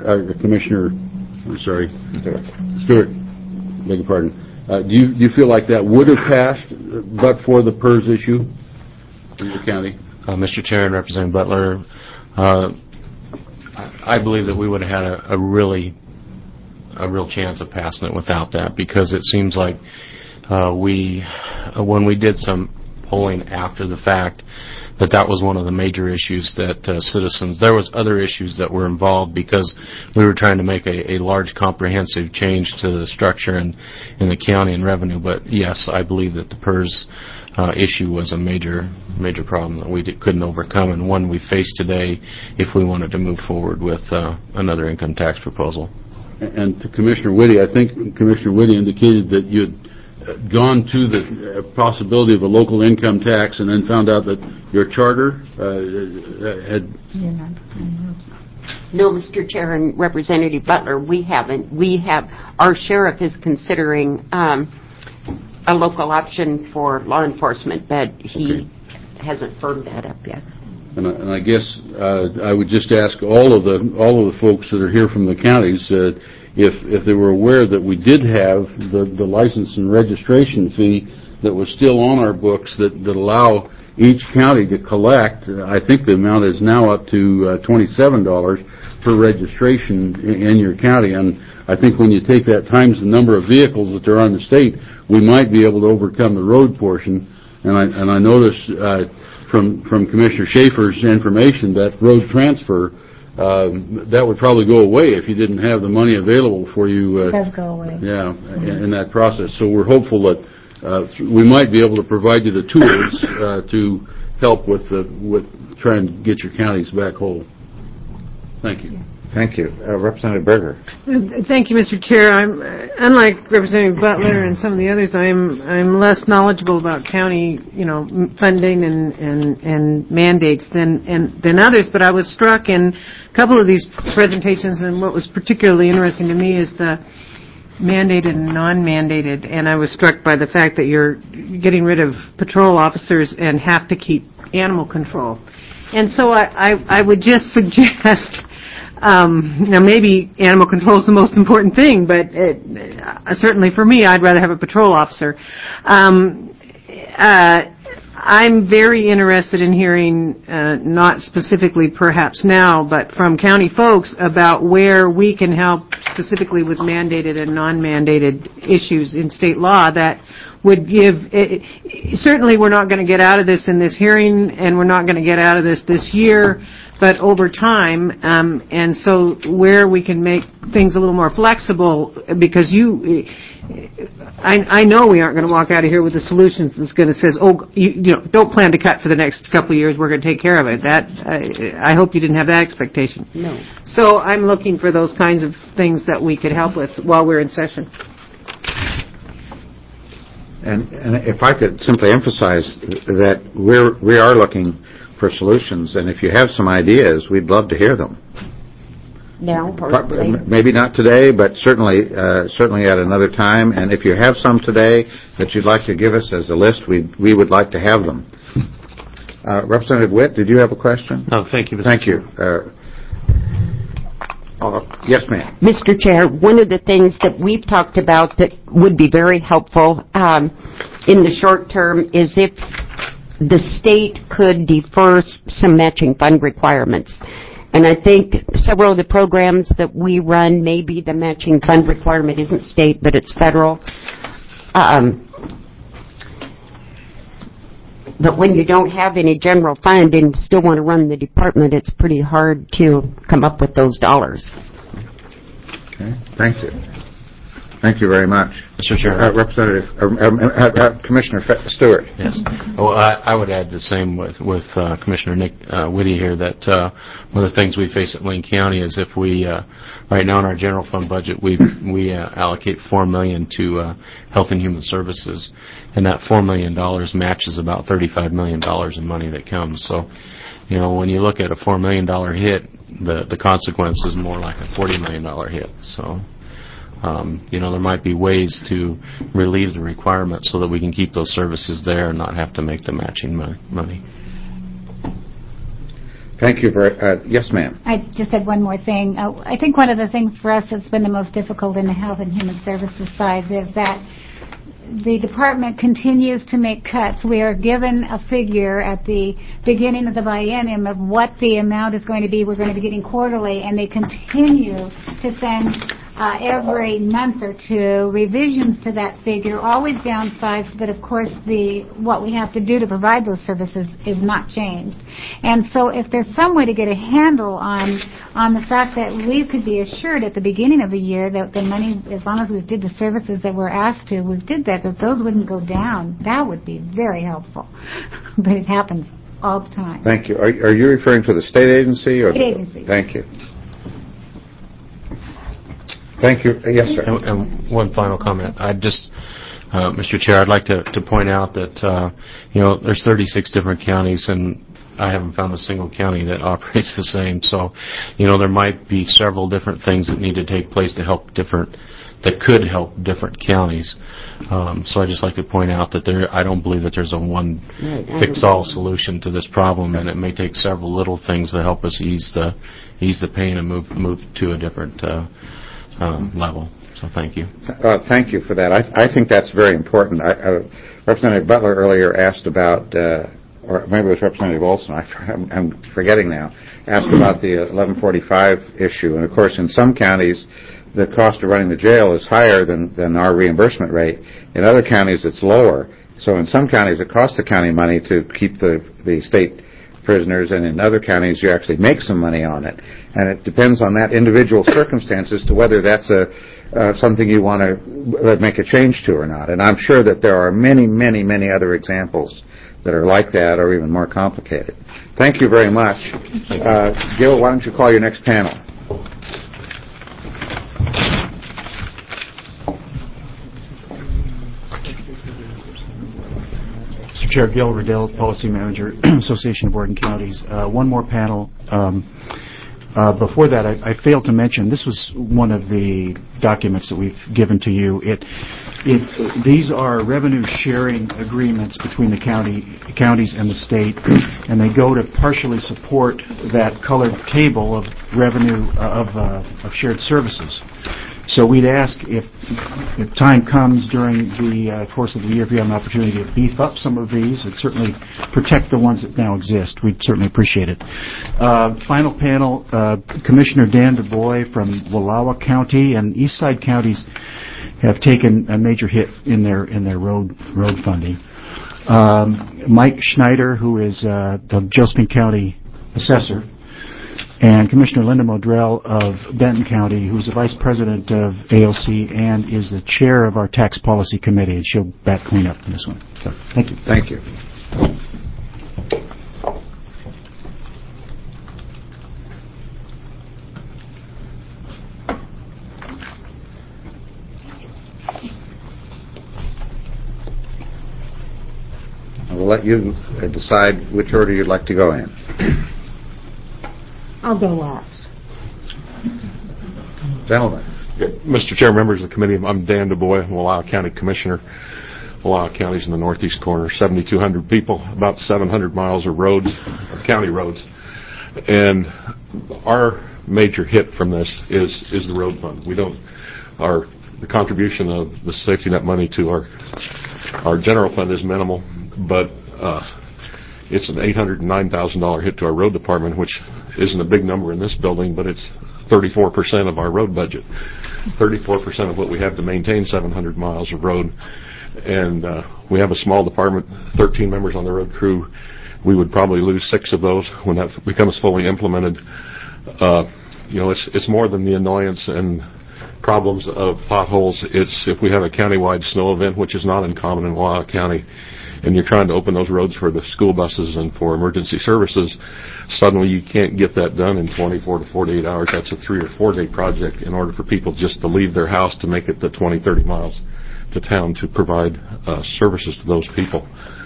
S3: Stewart, beg your pardon. Do you feel like that would have passed but for the PERS issue in your county?
S5: Mr. Chair and Representative Butler, I believe that we would have had a real chance of passing it without that, because it seems like when we did some polling after the fact, that was one of the major issues that citizens, there was other issues that were involved because we were trying to make a large comprehensive change to the structure in the county and revenue. But yes, I believe that the PERS issue was a major problem that we couldn't overcome, and one we face today if we wanted to move forward with another income tax proposal.
S3: And to Commissioner Whitty, I think Commissioner Whitty indicated that you'd gone to the possibility of a local income tax and then found out that your charter had...
S11: No, Mr. Chair and Representative Butler, we haven't. Our sheriff is considering a local option for law enforcement, but he hasn't firmed that up yet.
S3: And I guess I would just ask all of the folks that are here from the counties if they were aware that we did have the license and registration fee that was still on our books that allow each county to collect. I think the amount is now up to $27 per registration in your county, and I think when you take that times the number of vehicles that there are in the state, we might be able to overcome the road portion. And I noticed from Commissioner Schaefer's information that road transfer that would probably go away if you didn't have the money available for you.
S10: It does go away.
S3: Yeah, in that process. So we're hopeful that we might be able to provide you the tools to help with trying to get your counties back whole. Thank you.
S1: Thank you. Representative Berger.
S13: Thank you, Mr. Chair. Unlike Representative Butler and some of the others, I'm less knowledgeable about county, funding and mandates than others. But I was struck in a couple of these presentations, and what was particularly interesting to me is the mandated and non-mandated. And I was struck by the fact that you're getting rid of patrol officers and have to keep animal control. And so I would just suggest, now maybe animal control is the most important thing, but certainly for me, I'd rather have a patrol officer. I'm very interested in hearing, not specifically perhaps now, but from county folks about where we can help specifically with mandated and non-mandated issues in state law that would give, certainly we're not going to get out of this in this hearing, and we're not going to get out of this year, but over time, and so where we can make things a little more flexible, because I know we aren't going to walk out of here with a solution that's going to say, don't plan to cut for the next couple of years, we're going to take care of it. I hope you didn't have that expectation.
S11: No.
S13: So I'm looking for those kinds of things that we could help with while we're in session.
S1: And if I could simply emphasize that we are looking for solutions, and if you have some ideas, we'd love to hear them.
S11: Now,
S1: maybe not today, but certainly at another time. And if you have some today that you'd like to give us as a list, we would like to have them. Representative Witt, did you have a question?
S5: No, thank you, Mr.
S1: Thank you. Yes, ma'am.
S11: Mr. Chair, one of the things that we've talked about that would be very helpful in the short term is if the state could defer some matching fund requirements. And I think several of the programs that we run, maybe the matching fund requirement isn't state, but it's federal. But when you don't have any general fund and still want to run the department, it's pretty hard to come up with those dollars.
S1: Okay, thank you. Thank you very much.
S5: Mr. Chair.
S1: Commissioner Stewart.
S5: Yes. Well, I would add the same with Commissioner Nick Whitty here, that one of the things we face at Lane County is if we, right now in our general fund budget, we allocate $4 million to Health and Human Services, and that $4 million matches about $35 million in money that comes. So, when you look at a $4 million hit, the consequence is more like a $40 million hit. So, there might be ways to relieve the requirements so that we can keep those services there and not have to make the matching money.
S1: Thank you yes, ma'am.
S10: I just had one more thing. I think one of the things for us that's been the most difficult in the Health and Human Services side is that the department continues to make cuts. We are given a figure at the beginning of the biennium of what the amount is going to be. We're going to be getting quarterly, and they continue to send every month or two revisions to that figure, always downsized, but of course what we have to do to provide those services is not changed. And so if there's some way to get a handle on the fact that we could be assured at the beginning of the year that the money, as long as we did the services that we're asked to, we did that those wouldn't go down, that would be very helpful. But it happens all the time.
S1: Thank you. Are you referring to the state agency? Or
S10: state agency.
S1: Thank you. Thank you. Yes, sir.
S5: And one final comment. Mr. Chair, I'd like to point out that, there's 36 different counties, and I haven't found a single county that operates the same. So, there might be several different things that need to take place to help that could help different counties. So I'd just like to point out that I don't believe that there's a one fix-all solution to this problem, and it may take several little things to help us ease the pain and move to a different level. So thank you.
S1: Thank you for that. I think that's very important. Representative Butler earlier asked about, or maybe it was Representative Olson, I'm forgetting now, asked about the 1145 issue. And, of course, in some counties, the cost of running the jail is higher than our reimbursement rate. In other counties, it's lower. So in some counties, it costs the county money to keep the state prisoners, and in other counties, you actually make some money on it. And it depends on that individual circumstance as to whether that's something you want to make a change to or not. And I'm sure that there are many, many, many other examples that are like that or even more complicated. Thank you very much. Gil, why don't you call your next panel?
S9: Mr. Chair, Gil Riddell, Policy Manager, Association of Oregon Counties. One more panel. Before that, I failed to mention, this was one of the documents that we've given to you. These are revenue sharing agreements between the counties and the state, and they go to partially support that colored table of revenue of shared services. So we'd ask if time comes during the course of the year, if you have an opportunity to beef up some of these and certainly protect the ones that now exist, we'd certainly appreciate it. Final panel, Commissioner Dan DuBois from Wallowa County and Eastside counties have taken a major hit in their road funding. Mike Schneider, who is the Josephine County Assessor, and Commissioner Linda Modrell of Benton County, who's the Vice President of AOC and is the Chair of our Tax Policy Committee, and she'll back clean up on this one. So, thank you.
S1: Thank you. We'll let you decide which order you'd like to go in.
S4: I'll go last.
S1: Gentlemen.
S12: Mr. Chair, members of the committee, I'm Dan DuBois, Wallowa County Commissioner. Wallowa County's in the northeast corner, 7,200 people, about 700 miles of roads, county roads. And our major hit from this is the road fund. The contribution of the safety net money to our general fund is minimal, but it's an $809,000 hit to our road department, which isn't a big number in this building, but it's 34% of our road budget, 34% of what we have to maintain 700 miles of road. And we have a small department, 13 members on the road crew. We would probably lose 6 of those when that becomes fully implemented. It's more than the annoyance and problems of potholes. It's if we have a countywide snow event, which is not uncommon in Wallowa County, and you're trying to open those roads for the school buses and for emergency services, suddenly you can't get that done in 24 to 48 hours. That's a 3 or 4 day project in order for people just to leave their house to make it the 20, 30 miles to town to provide services to those people.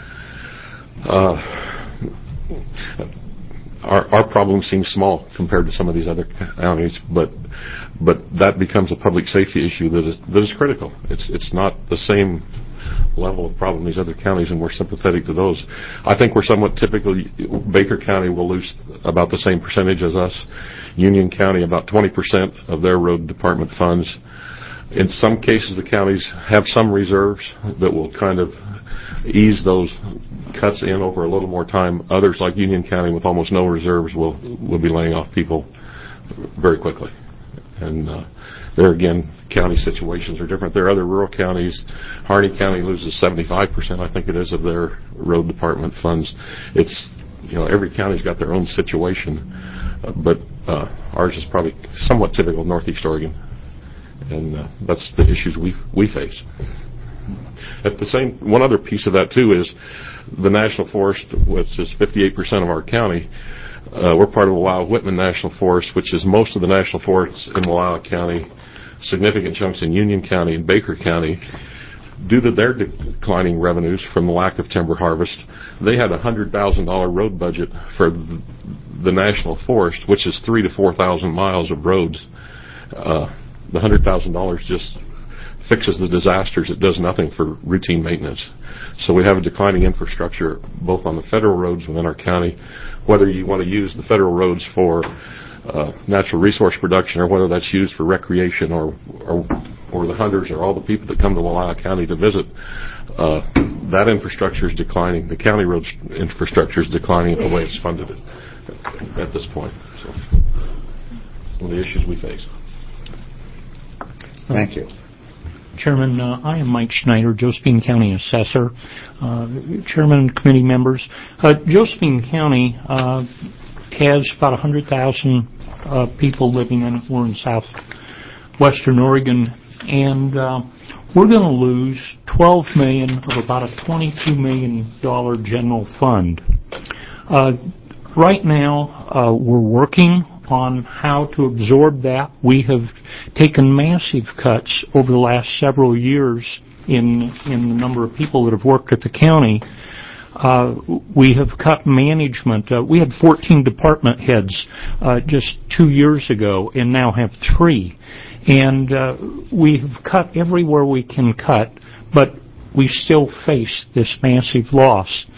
S12: Our problem seems small compared to some of these other counties, but that becomes a public safety issue that is critical. It's not the same level of problem in these other counties, and we're sympathetic to those. I think we're somewhat typical. Baker County will lose about the same percentage as us. Union County, about 20% of their road department funds. In some cases, the counties have some reserves that will kind of ease those cuts in over a little more time. Others, like Union County, with almost no reserves, will be laying off people very quickly. And there again, county situations are different. There are other rural counties. Harney County loses 75%, I think it is, of their road department funds. It's, every county's got their own situation, but ours is probably somewhat typical of Northeast Oregon, and that's the issues we face. One other piece of that too is the National Forest, which is 58% of our county. We're part of the Wallowa-Whitman National Forest, which is most of the national forests in Wallowa County, significant chunks in Union County and Baker County. due to their declining revenues from the lack of timber harvest, they had a $100,000 road budget for the National Forest, which is 3,000 to 4,000 miles of roads. The $100,000 just fixes the disasters. It does nothing for routine maintenance. So we have a declining infrastructure both on the federal roads within our county, whether you want to use the federal roads for natural resource production or whether that's used for recreation or the hunters or all the people that come to Wallowa County to visit. That infrastructure is declining. The county roads infrastructure is declining the way it's funded at this point. So, one of the issues we face.
S1: Thank you.
S14: Chairman, I am Mike Schneider, Josephine County Assessor. Chairman and committee members, Josephine County has about 100,000 people living in it. We're in southwestern Oregon, and we're going to lose $12 million of about a $22 million general fund. Right now, we're working on how to absorb that. We have taken massive cuts over the last several years in the number of people that have worked at the county. We have cut management. We had 14 department heads just 2 years ago and now have 3. And we have cut everywhere we can cut, but we still face this massive loss.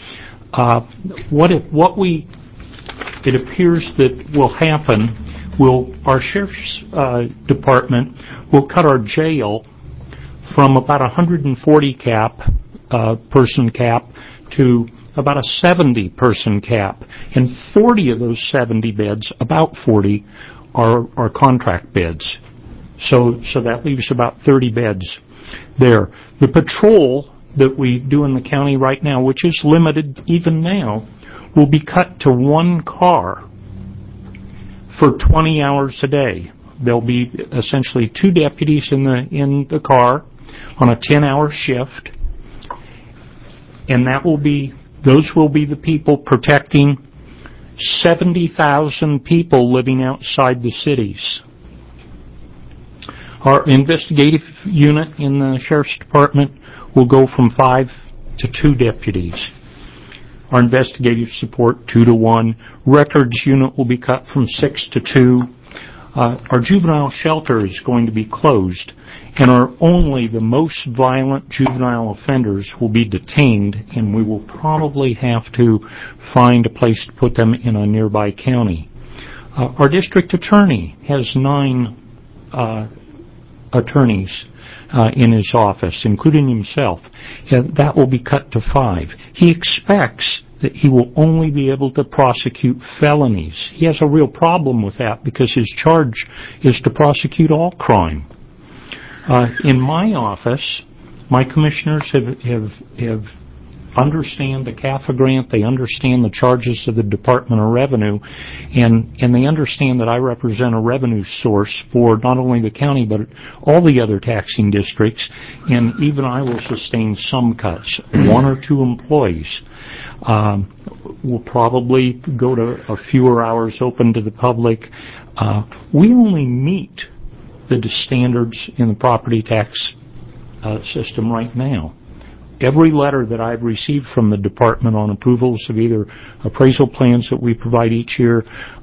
S14: It appears that will happen, our sheriff's department will cut our jail from about 140 person cap to about a 70 person cap, and 40 of those 70 beds, about 40, are contract beds. So that leaves about 30 beds there. The patrol that we do in the county right now, which is limited even now, will be cut to 1 car for 20 hours a day. There'll be essentially 2 deputies in the car on a 10-hour shift, and those will be the people protecting 70,000 people living outside the cities. Our investigative unit in the Sheriff's Department will go from 5 to 2 deputies. Our investigative support, 2 to 1. Records unit will be cut from 6 to 2. Our juvenile shelter is going to be closed, and only the most violent juvenile offenders will be detained, and we will probably have to find a place to put them in a nearby county. Our district attorney has 9 attorneys in his office, including himself. That will be cut to 5. He expects that he will only be able to prosecute felonies. He has a real problem with that because his charge is to prosecute all crime. In my office, my commissioners have understand the CAFA grant, they understand the charges of the Department of Revenue, and they understand that I represent a revenue source for not only the county but all the other taxing districts, and even I will sustain some cuts. 1 or 2 employees. We'll probably go to a fewer hours open to the public. We only meet the standards in the property tax system right now. Every letter that I've received from the department on approvals of either appraisal plans that we provide each year,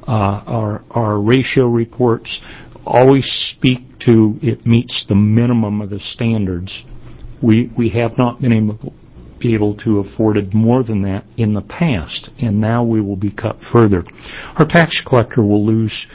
S14: our ratio reports, always speak to it meets the minimum of the standards. We have not been able to afford more than that in the past, and now we will be cut further. Our tax collector will lose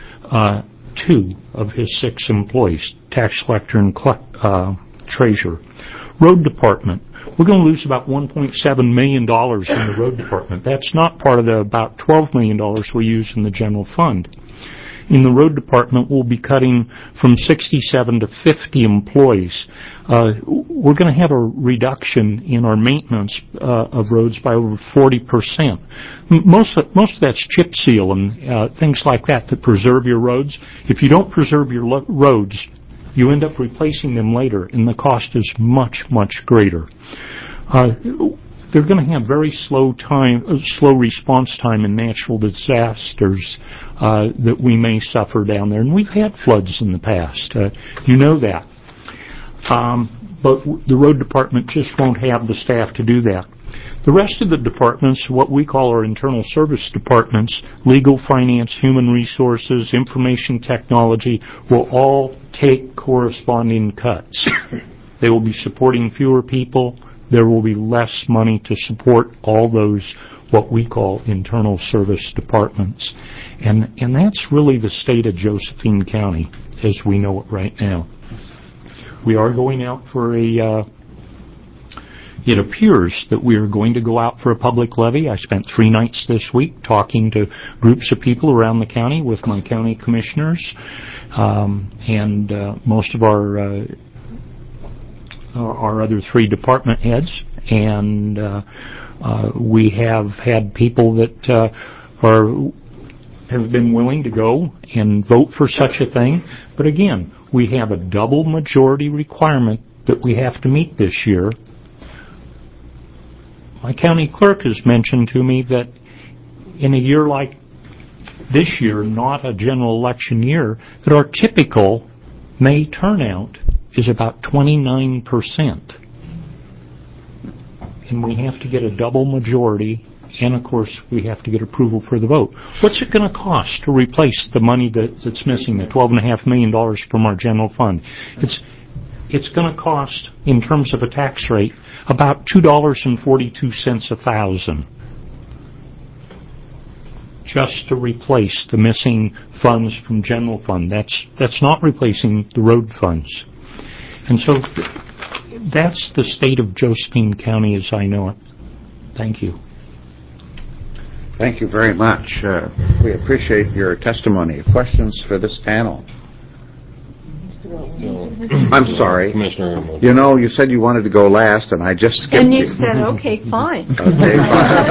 S14: 2 of his 6 employees, tax collector and treasurer. Road department, we're going to lose about $1.7 million in the road department. That's not part of the about $12 million we use in the general fund. In the road department, we'll be cutting from 67 to 50 employees. We're going to have a reduction in our maintenance of roads by over 40%. Most of that's chip seal and things like that to preserve your roads. If you don't preserve your roads, you end up replacing them later, and the cost is much, much greater. They're going to have very slow response time in natural disasters that we may suffer down there. And we've had floods in the past. You know that. But the road department just won't have the staff to do that. The rest of the departments, what we call our internal service departments, legal, finance, human resources, information technology, will all take corresponding cuts. They will be supporting fewer people. There will be less money to support all those what we call internal service departments. And that's really the state of Josephine County as we know it right now. We are going out for it appears that we are going to go out for a public levy. I spent 3 nights this week talking to groups of people around the county with my county commissioners, and most of our other 3 department heads, and we have had people that have been willing to go and vote for such a thing. But again, we have a double majority requirement that we have to meet this year. My county clerk has mentioned to me that in a year like this year, not a general election year, that our typical May turnout is about 29%. And we have to get a double majority, and of course we have to get approval for the vote. What's it going to cost to replace the money that's missing, the $12.5 million from our general fund? It's going to cost, in terms of a tax rate, about $2.42 a thousand just to replace the missing funds from general fund. That's not replacing the road funds. And so that's the state of Josephine County as I know it. Thank you.
S1: Thank you very much. We appreciate your testimony. Questions for this panel? I'm sorry.
S12: Commissioner.
S1: You know, you said you wanted to go last, and I just skipped
S13: And you said, okay, fine.
S1: Okay, fine.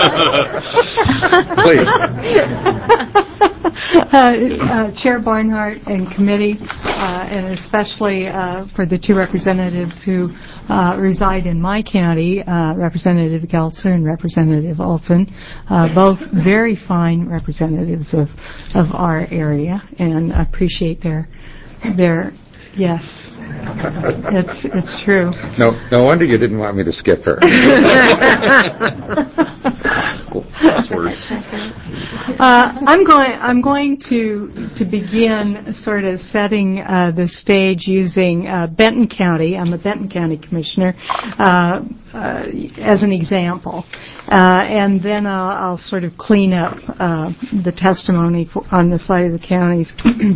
S1: Please.
S15: Chair Barnhart and committee, and especially for the 2 representatives who reside in my county, Representative Geltzer and Representative Olson, both very fine representatives of our area, and I appreciate their yes, it's true.
S1: No wonder you didn't want me to skip her.
S15: I'm going to begin sort of setting the stage using Benton County. I'm a Benton County commissioner as an example, and then I'll sort of clean up the testimony on the side of the counties.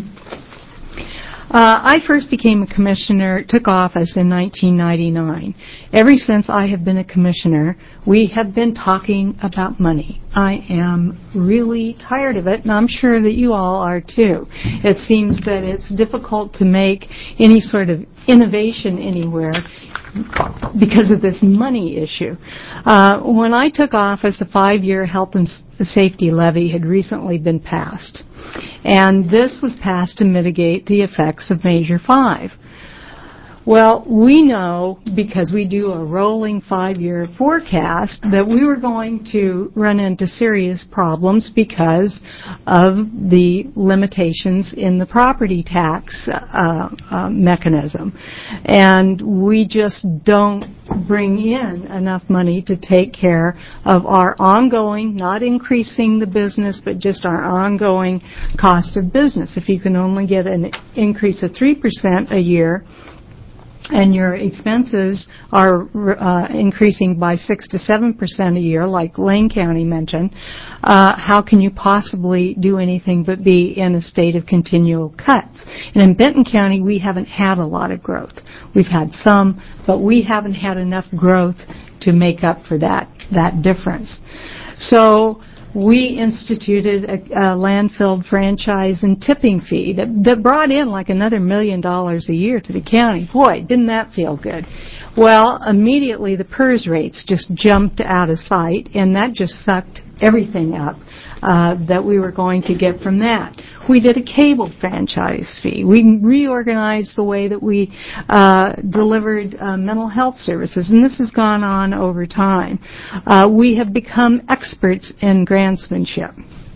S15: I first became a commissioner, took office in 1999. Ever since I have been a commissioner, we have been talking about money. I am really tired of it, and I'm sure that you all are too. It seems that it's difficult to make any sort of innovation anywhere because of this money issue. When I took office, a 5-year health and safety levy had recently been passed. And this was passed to mitigate the effects of Measure 5. Well, we know, because we do a rolling 5-year forecast, that we were going to run into serious problems because of the limitations in the property tax mechanism. And we just don't bring in enough money to take care of our ongoing, not increasing the business, but just our ongoing cost of business. If you can only get an increase of 3% a year, and your expenses are increasing by 6 to 7% a year, like Lane County mentioned, how can you possibly do anything but be in a state of continual cuts? And in Benton County, we haven't had a lot of growth. We've had some, but we haven't had enough growth to make up for that difference. So we instituted a landfill franchise and tipping fee that brought in like another $1 million a year to the county. Boy, didn't that feel good. Well, immediately the PERS rates just jumped out of sight, and that just sucked everything up that we were going to get from that. We did a cable franchise fee. We reorganized the way that we delivered mental health services, and this has gone on over time. We have become experts in grantsmanship.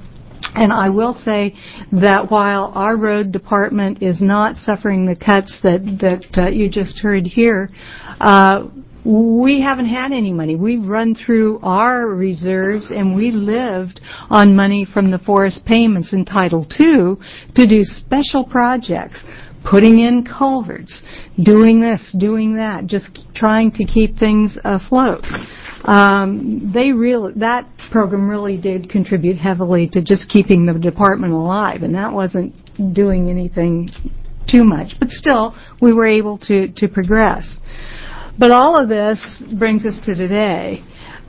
S15: And I will say that while our road department is not suffering the cuts that you just heard here, we haven't had any money. We've run through our reserves, and we lived on money from the forest payments in Title II to do special projects, putting in culverts, doing this, doing that, just trying to keep things afloat. That program really did contribute heavily to just keeping the department alive, and that wasn't doing anything too much. But still, we were able to progress. But all of this brings us to today.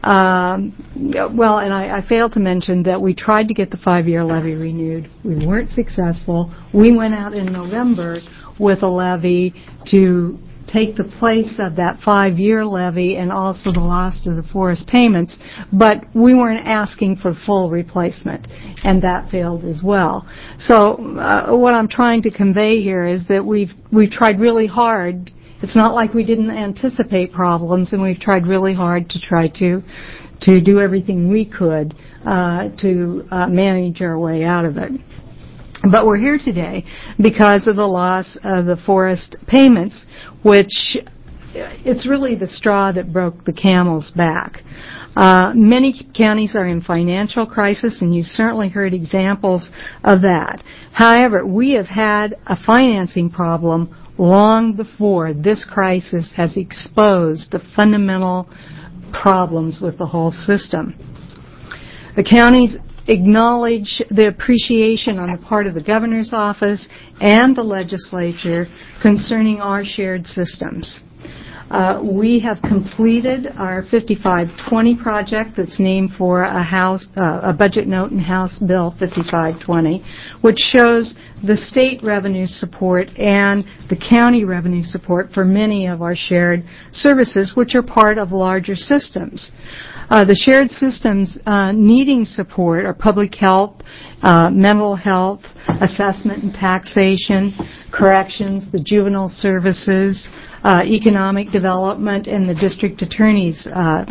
S15: And I failed to mention that we tried to get the 5-year levy renewed. We weren't successful. We went out in November with a levy to take the place of that 5-year levy and also the loss of the forest payments, but we weren't asking for full replacement, and that failed as well. So what I'm trying to convey here is that we've tried really hard. It's not like we didn't anticipate problems, and we've tried really hard to try to do everything we could to manage our way out of it. But we're here today because of the loss of the forest payments, which it's really the straw that broke the camel's back. Many counties are in financial crisis, and you've certainly heard examples of that. However, we have had a financing problem long before this crisis has exposed the fundamental problems with the whole system. The counties acknowledge the appreciation on the part of the governor's office and the legislature concerning our shared systems. We have completed our 5520 project that's named for a budget note in House Bill 5520, which shows the state revenue support and the county revenue support for many of our shared services, which are part of larger systems. The shared systems needing support are public health, mental health, assessment and taxation, corrections, the juvenile services, economic development, and the district attorney's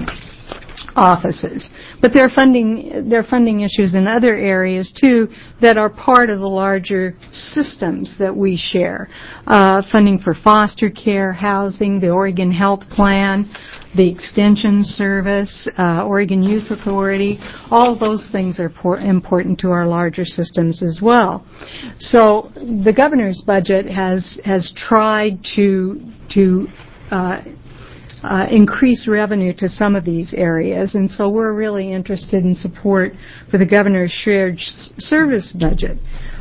S15: offices. But there are funding issues in other areas too that are part of the larger systems that we share. Funding for foster care, housing, the Oregon Health Plan, the Extension Service, Oregon Youth Authority. All of those things are important to our larger systems as well. So the governor's budget has tried to increase revenue to some of these areas, and so we're really interested in support for the governor's shared service budget.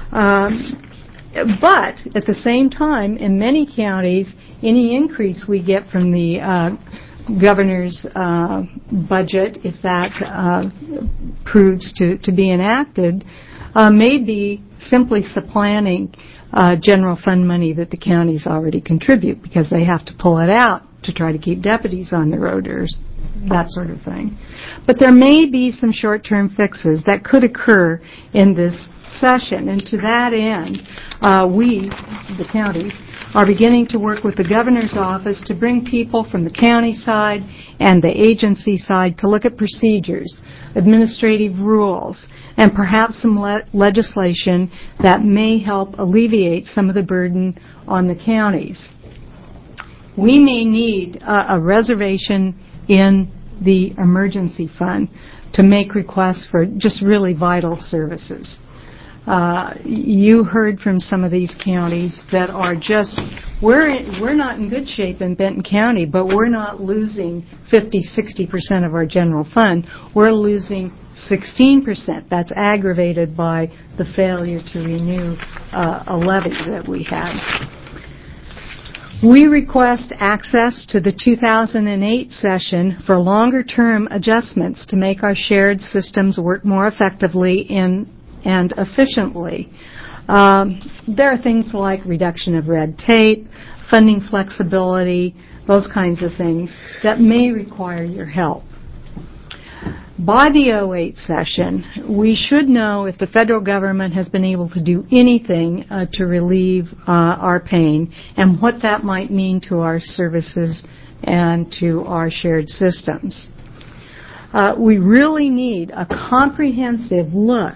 S15: But at the same time, in many counties, any increase we get from the governor's budget, if that proves to be enacted, may be simply supplanting general fund money that the counties already contribute, because they have to pull it out to try to keep deputies on the road or that sort of thing. But there may be some short-term fixes that could occur in this session, and to that end, we, the counties, are beginning to work with the governor's office to bring people from the county side and the agency side to look at procedures, administrative rules, and perhaps some legislation that may help alleviate some of the burden on the counties. We may need a reservation in the emergency fund to make requests for just really vital services. You heard from some of these counties that are just, we're not in good shape in Benton County, but we're not losing 50-60% of our general fund. We're losing 16%. That's aggravated by the failure to renew a levy that we had. We request access to the 2008 session for longer-term adjustments to make our shared systems work more effectively and efficiently. There are things like reduction of red tape, funding flexibility, those kinds of things that may require your help. By the 2008 session, we should know if the federal government has been able to do anything to relieve our pain and what that might mean to our services and to our shared systems. We really need a comprehensive look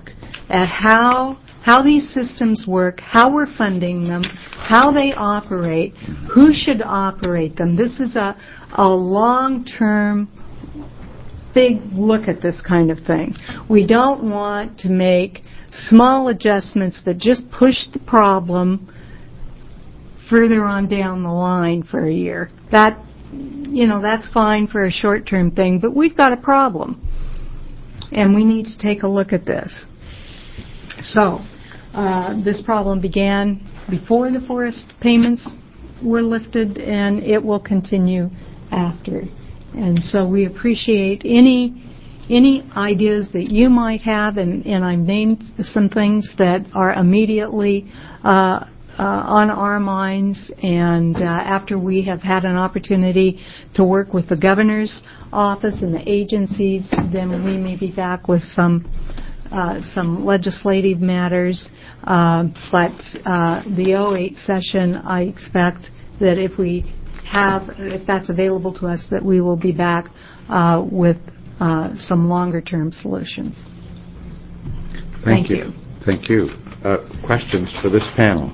S15: at how these systems work, how we're funding them, how they operate, who should operate them. This is a long-term, big look at this kind of thing. We don't want to make small adjustments that just push the problem further on down the line for a year. That's fine for a short-term thing, but we've got a problem, and we need to take a look at this. So, this problem began before the forest payments were lifted, and it will continue after. And so we appreciate any ideas that you might have, and I've named some things that are immediately on our minds, and after we have had an opportunity to work with the governor's office and the agencies, then we may be back with some legislative matters. But the 08 session, I expect that if that's available to us, that we will be back with some longer-term solutions. Thank you.
S1: Thank you. Questions for this panel?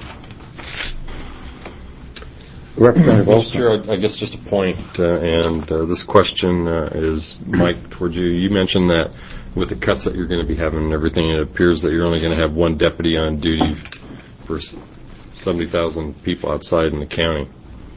S1: Representative Olson.
S12: Mr. Chair, I guess just a point, and this question is, Mike, towards you. You mentioned that with the cuts that you're going to be having and everything, it appears that you're only going to have one deputy on duty for 70,000 people outside in the county.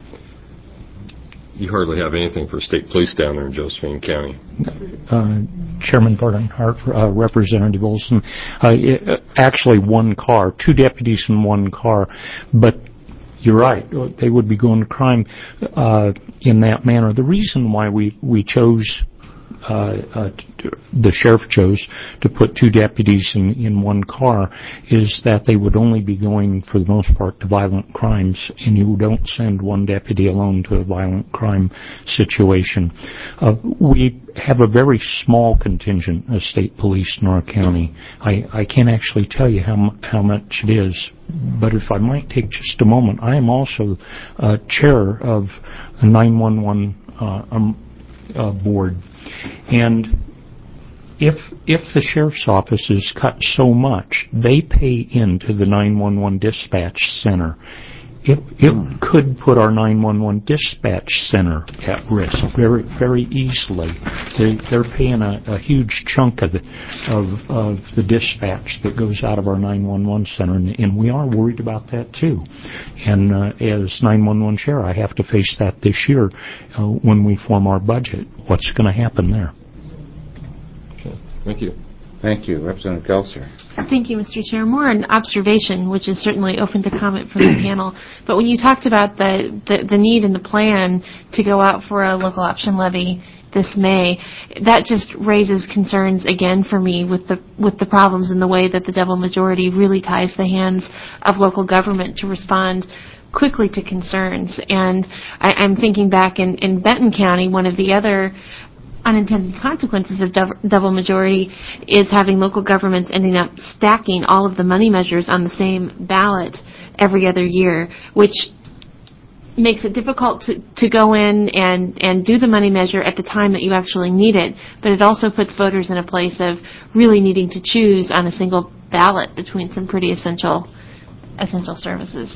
S12: You hardly have anything for state police down there in Josephine County.
S14: Chairman Barnhart, Representative Olson, actually one car, 2 deputies in one car, but you're right, they would be going to crime in that manner. The reason why we chose, the sheriff chose to put 2 deputies in one car is that they would only be going, for the most part, to violent crimes, and you don't send one deputy alone to a violent crime situation. We have a very small contingent of state police in our county. I can't actually tell you how much it is, but if I might take just a moment, I am also chair of a 911 board. And if the sheriff's office is cut so much, they pay into the 911 dispatch center. It could put our 911 dispatch center at risk very, very easily. They're paying a huge chunk of the dispatch that goes out of our 911 center, and we are worried about that too. And as 911 chair, I have to face that this year when we form our budget. What's going to happen there?
S12: Okay. Thank you.
S1: Thank you. Representative Gelser.
S6: Thank you, Mr. Chair. More an observation, which is certainly open to comment from the panel. But when you talked about the need and the plan to go out for a local option levy this May, that just raises concerns again for me with the problems in the way that the double majority really ties the hands of local government to respond quickly to concerns. And I'm thinking back in Benton County, one of the other unintended consequences of double majority is having local governments ending up stacking all of the money measures on the same ballot every other year, which makes it difficult to go in and do the money measure at the time that you actually need it, but it also puts voters in a place of really needing to choose on a single ballot between some pretty essential services.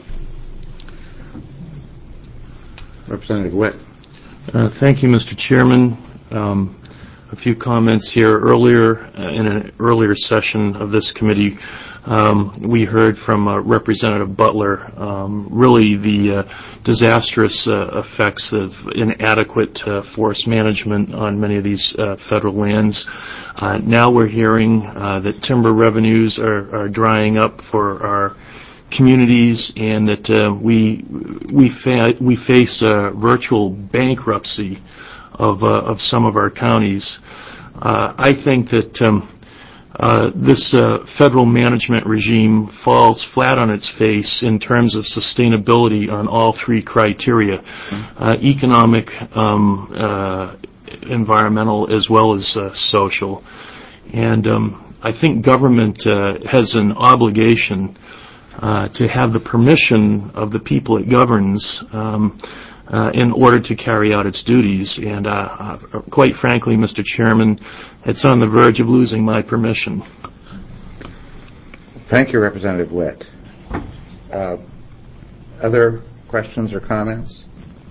S1: Representative Witt.
S16: Thank you, Mr. Chairman. A few comments here. Earlier, in an earlier session of this committee, we heard from Representative Butler really the disastrous effects of inadequate forest management on many of these federal lands. Now we're hearing that timber revenues are drying up for our communities, and that we face virtual bankruptcy of some of our counties. I think that this federal management regime falls flat on its face in terms of sustainability on all 3 criteria: economic, environmental, as well as social. And I think government has an obligation to have the permission of the people it governs in order to carry out its duties. And quite frankly, Mr. Chairman, it's on the verge of losing my permission.
S1: Thank you, Representative Witt. Other questions or comments?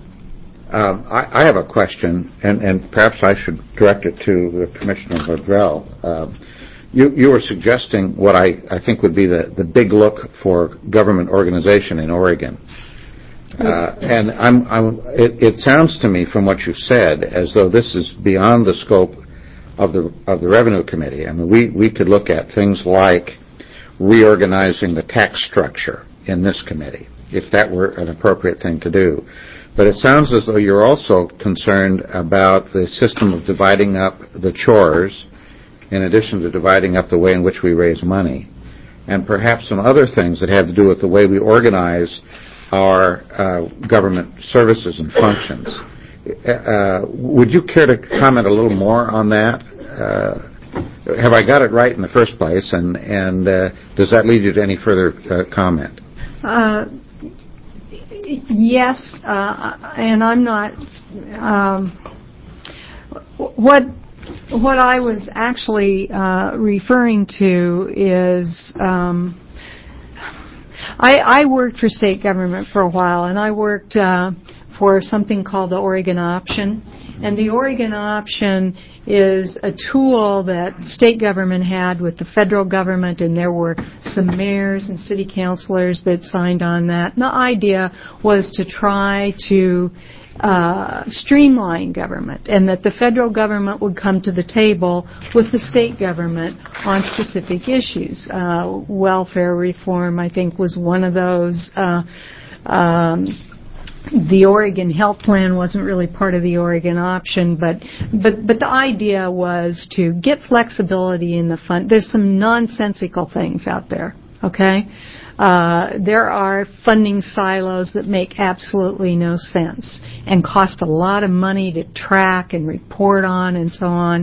S1: I have a question, and perhaps I should direct it to Commissioner Bodrell. You were suggesting what I think would be the big look for government organization in Oregon. And it sounds to me from what you said as though this is beyond the scope of the Revenue Committee. I mean, we could look at things like reorganizing the tax structure in this committee, if that were an appropriate thing to do. But it sounds as though you're also concerned about the system of dividing up the chores, in addition to dividing up the way in which we raise money, and perhaps some other things that have to do with the way we organize our government services and functions. Would you care to comment a little more on that? Have I got it right in the first place, and does that lead you to any further comment?
S15: Yes, and I'm not. What I was actually referring to is I worked for state government for a while, and I worked for something called the Oregon Option. And the Oregon Option is a tool that state government had with the federal government, and there were some mayors and city councilors that signed on that. And the idea was to try to streamline government, and that the federal government would come to the table with the state government on specific issues. Welfare reform, I think, was one of those. The Oregon Health Plan wasn't really part of the Oregon Option, but the idea was to get flexibility in the fund. There's some nonsensical things out there, okay? There are funding silos that make absolutely no sense and cost a lot of money to track and report on and so on.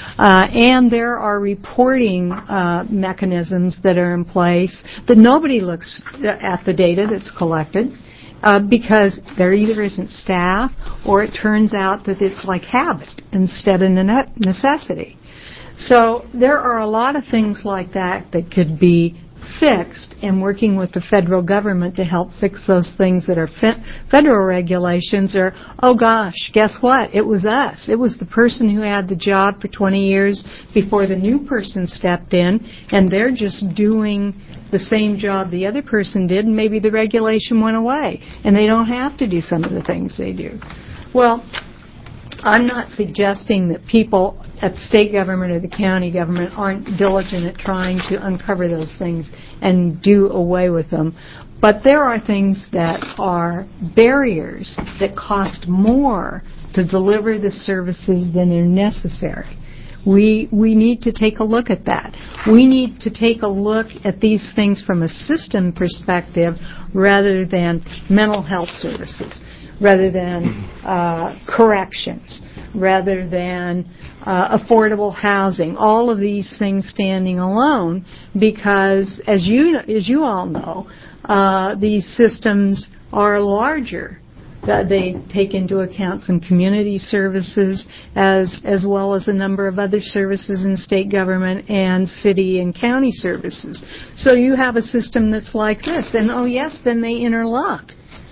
S15: And there are reporting mechanisms that are in place that nobody looks at the data that's collected. Because there either isn't staff, or it turns out that it's like habit instead of necessity. So there are a lot of things like that that could be fixed, and working with the federal government to help fix those things that are federal regulations are, oh gosh, guess what? It was us. It was the person who had the job for 20 years before the new person stepped in, and they're just doing the same job the other person did, and maybe the regulation went away, and they don't have to do some of the things they do. Well, I'm not suggesting that people at the state government or the county government aren't diligent at trying to uncover those things and do away with them. But there are things that are barriers that cost more to deliver the services than are necessary. We need to take a look at that. We need to take a look at these things from a system perspective rather than mental health services, rather than corrections, rather than affordable housing. All of these things standing alone, because as you all know, these systems are larger. They take into account some community services as well as a number of other services in state government and city and county services. So you have a system that's like this, and oh yes, then they interlock.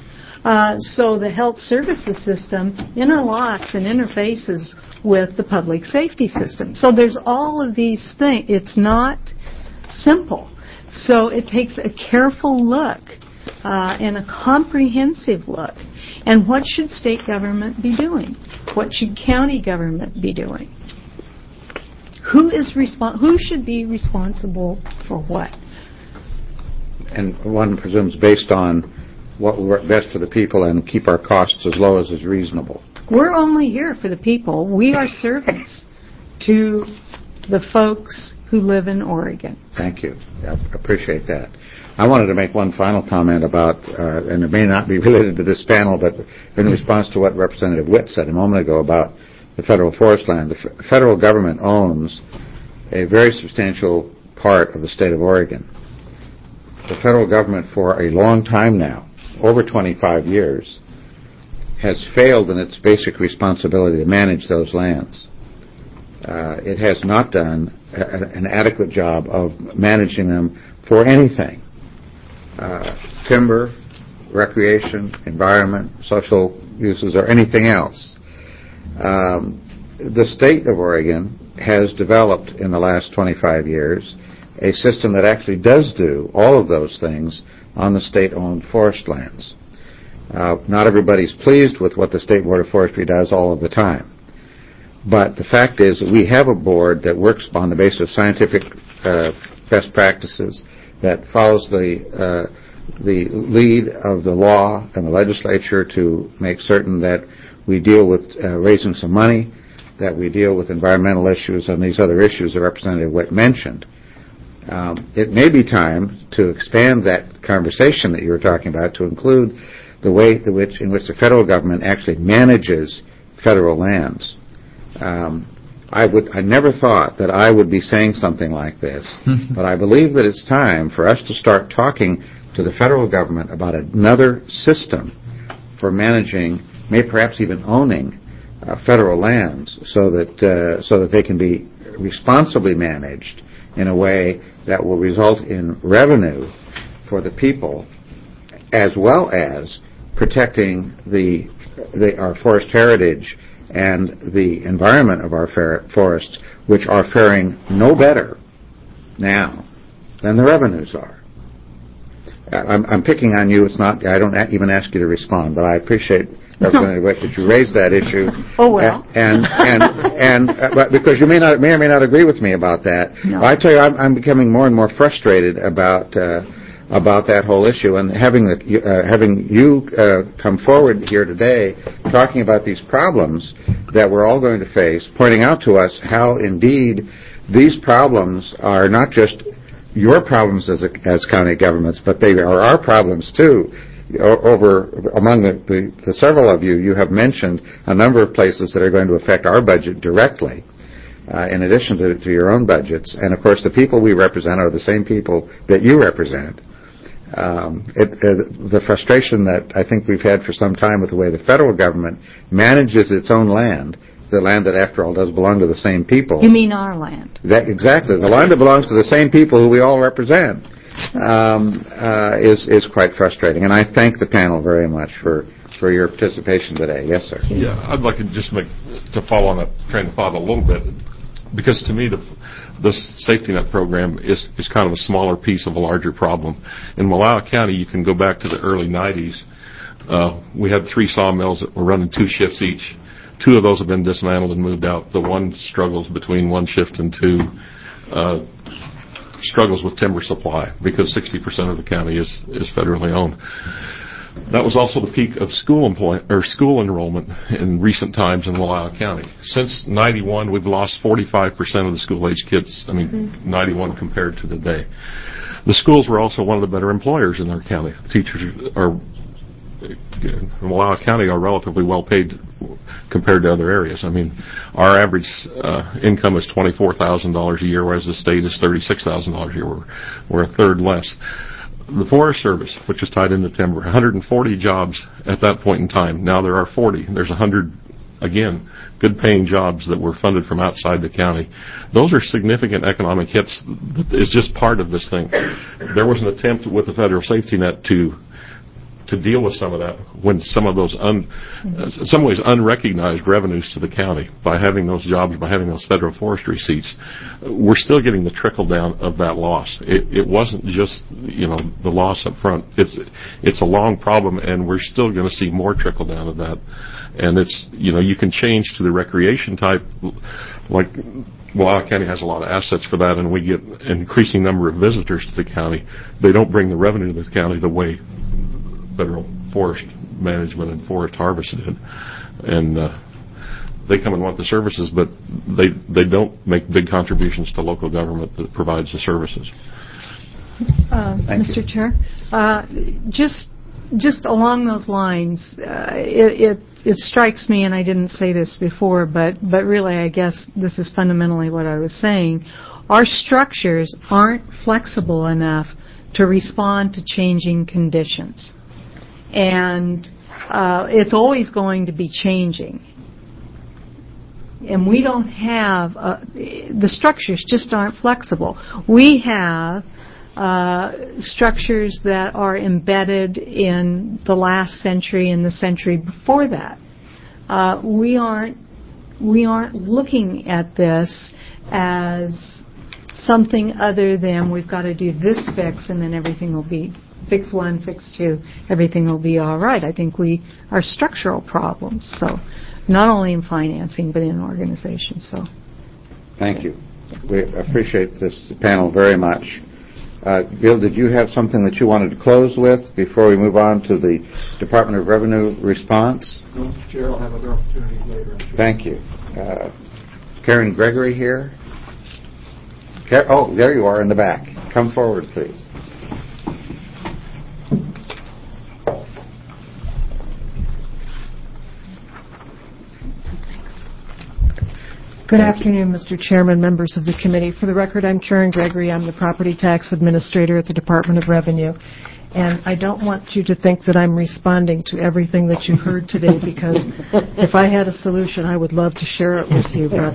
S15: So the health services system interlocks and interfaces with the public safety system. So there's all of these things. It's not simple. So it takes a careful look and a comprehensive look. And what should state government be doing? What should county government be doing? Who should be responsible for what?
S1: And one presumes based on what will work best for the people and keep our costs as low as is reasonable.
S15: We're only here for the people. We are servants to the folks who live in Oregon.
S1: Thank you. I appreciate that. I wanted to make one final comment about, and it may not be related to this panel, but in response to what Representative Witt said a moment ago about the federal forest land. The federal government owns a very substantial part of the state of Oregon. The federal government for a long time now, over 25 years, has failed in its basic responsibility to manage those lands. it has not done an adequate job of managing them for anything. Timber, recreation, environment, social uses, or anything else. The state of Oregon has developed in the last 25 years a system that actually does do all of those things on the state-owned forest lands. Not everybody's pleased with what the State Board of Forestry does all of the time. But the fact is that we have a board that works on the basis of scientific best practices, that follows the lead of the law and the legislature to make certain that we deal with raising some money, that we deal with environmental issues and these other issues that Representative Witt mentioned. It may be time to expand that conversation that you were talking about to include the way in which the federal government actually manages federal lands. I never thought that I would be saying something like this, but I believe that it's time for us to start talking to the federal government about another system for managing, maybe perhaps even owning, federal lands, so that they can be responsibly managed in a way that will result in revenue for the people, as well as protecting our forest heritage and the environment of our forests, which are faring no better now than the revenues are. I'm picking on you. I don't even ask you to respond, but I appreciate, Representative Witt, that you raised that issue.
S15: Oh, well.
S1: But because you may or may not agree with me about that.
S15: No.
S1: I tell you, I'm becoming more and more frustrated about that whole issue, and having you come forward here today talking about these problems that we're all going to face, pointing out to us how indeed these problems are not just your problems as county governments, but they are our problems too. Among the several of you have mentioned a number of places that are going to affect our budget directly, in addition to your own budgets. And of course, the people we represent are the same people that you represent. The frustration that I think we've had for some time with the way the federal government manages its own land, the land that after all does belong to the same people.
S15: You mean our land?
S1: Exactly. The land that belongs to the same people who we all represent is quite frustrating. And I thank the panel very much for your participation today. Yes, sir.
S17: Yeah, I'd like to just to follow on that train of thought a little bit, because to me the safety net program is kind of a smaller piece of a larger problem. In Wallowa County, you can go back to the early 90s. We had 3 sawmills that were running 2 shifts each. 2 of those have been dismantled and moved out. The one struggles between 1 shift and 2, struggles with timber supply because 60% of the county is federally owned. That was also the peak of school enrollment in recent times in Wallowa County. Since 91, we've lost 45% of the school-age kids. 91 compared to today. The schools were also one of the better employers in our county. Teachers in Wallowa County are relatively well paid compared to other areas. Our average income is $24,000 a year, whereas the state is $36,000 a year. We're a third less. The Forest Service, which is tied into timber, 140 jobs at that point in time. Now there are 40. There's 100, again, good-paying jobs that were funded from outside the county. Those are significant economic hits that is just part of this thing. There was an attempt with the federal safety net to deal with some of that when some of those in some ways unrecognized revenues to the county by having those jobs, by having those federal forestry seats. We're still getting the trickle down of that loss. It wasn't just the loss up front. It's a long problem, and we're still going to see more trickle down of that. And it's you can change to the recreation type, like Wallowa County has a lot of assets for that, and we get an increasing number of visitors to the county. They don't bring the revenue to the county the way federal forest management and forest harvest did, and they come and want the services, but they don't make big contributions to local government that provides the services.
S15: Mr. Chair, just along those lines, it strikes me, and I didn't say this before, but really I guess this is fundamentally what I was saying. Our structures aren't flexible enough to respond to changing conditions. And it's always going to be changing. And we don't have, the structures just aren't flexible. We have structures that are embedded in the last century and the century before that. We aren't looking at this as something other than we've got to do this fix and then everything will be fix 1, fix 2, everything will be all right. I think we are structural problems, so not only in financing but in organization. So,
S1: thank you. We appreciate this panel very much. Bill, did you have something that you wanted to close with before we move on to the Department of Revenue response?
S18: No, Mr. Chair, I'll have other opportunities later.
S1: Thank you. Karen Gregory here. Oh, there you are in the back. Come forward, please.
S13: Good afternoon, Mr. Chairman, members of the committee. For the record, I'm Karen Gregory. I'm the Property Tax Administrator at the Department of Revenue. And I don't want you to think that I'm responding to everything that you've heard today, because if I had a solution, I would love to share it with you. But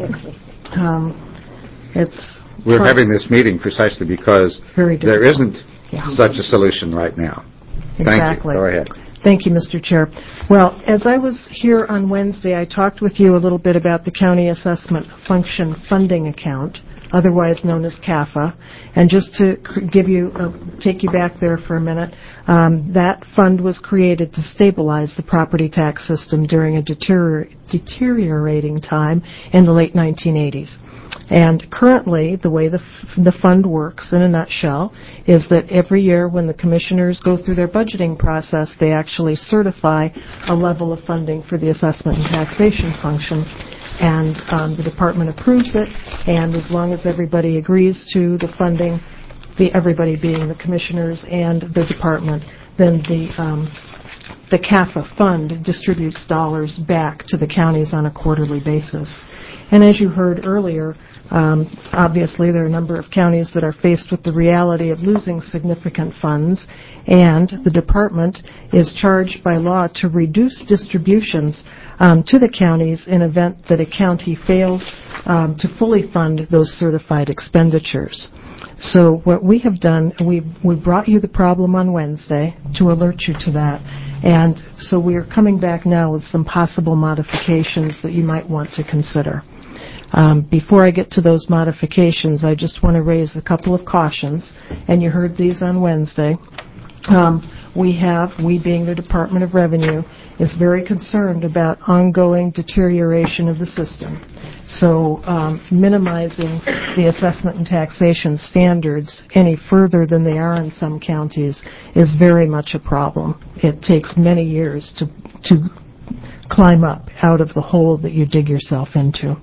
S1: we're having this meeting precisely because there isn't such a solution right now.
S13: Exactly.
S1: Thank you. Go ahead.
S13: Thank you, Mr. Chair. Well, as I was here on Wednesday, I talked with you a little bit about the County Assessment Function Funding Account, otherwise known as CAFA. And just to take you back there for a minute, that fund was created to stabilize the property tax system during a deteriorating time in the late 1980s. And currently, the way the fund works, in a nutshell, is that every year when the commissioners go through their budgeting process, they actually certify a level of funding for the assessment and taxation function. And the department approves it, and as long as everybody agrees to the funding, everybody being the commissioners and the department, then the CAFA fund distributes dollars back to the counties on a quarterly basis. And as you heard earlier, obviously there are a number of counties that are faced with the reality of losing significant funds, and the department is charged by law to reduce distributions to the counties in event that a county fails to fully fund those certified expenditures. So what we have done, we brought you the problem on Wednesday to alert you to that, and so we are coming back now with some possible modifications that you might want to consider. Before I get to those modifications, I just want to raise a couple of cautions, and you heard these on Wednesday. We being the Department of Revenue, is very concerned about ongoing deterioration of the system. So minimizing the assessment and taxation standards any further than they are in some counties is very much a problem. It takes many years to climb up out of the hole that you dig yourself into.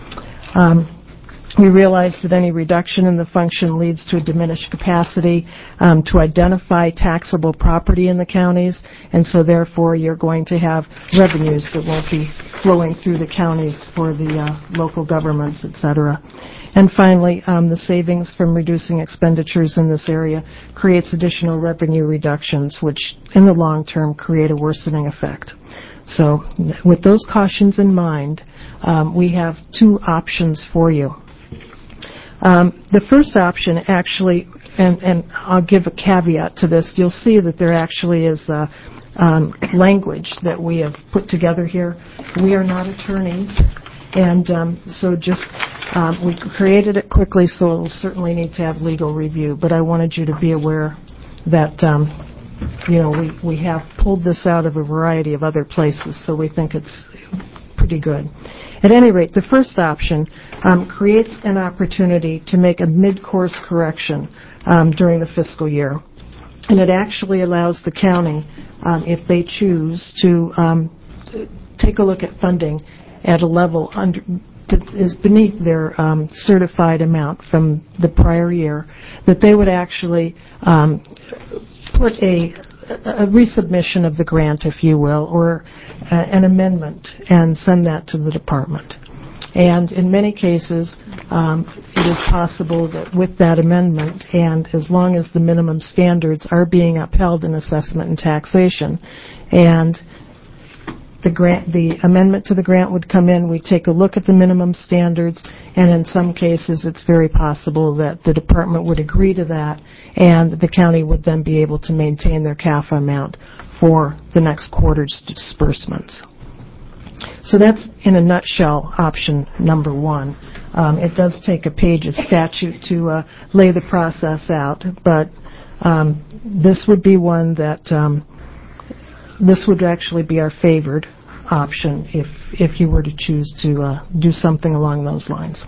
S13: We realize that any reduction in the function leads to a diminished capacity to identify taxable property in the counties, and so therefore you're going to have revenues that won't be flowing through the counties for the local governments, etc. And finally, the savings from reducing expenditures in this area creates additional revenue reductions, which in the long term create a worsening effect. So with those cautions in mind, we have two options for you. The first option actually, and I'll give a caveat to this, you'll see that there actually is language that we have put together here. We are not attorneys, and so just we created it quickly, so it will certainly need to have legal review. But I wanted you to be aware that we have pulled this out of a variety of other places, so we think it's pretty good. At any rate, the first option creates an opportunity to make a mid-course correction during the fiscal year. And it actually allows the county, if they choose, to take a look at funding at a level that is beneath their certified amount from the prior year, that they would actually put a resubmission of the grant, if you will, or an amendment, and send that to the department. And in many cases, it is possible that with that amendment, and as long as the minimum standards are being upheld in assessment and taxation, and
S15: the amendment to the grant would come in, we'd take a look at the minimum standards, and in some cases, it's very possible that the department would agree to that, and the county would then be able to maintain their CAFA amount for the next quarter's disbursements. So that's, in a nutshell, option number one. It does take a page of statute to lay the process out, but this would be one that this would actually be our favored option if you were to choose to do something along those lines.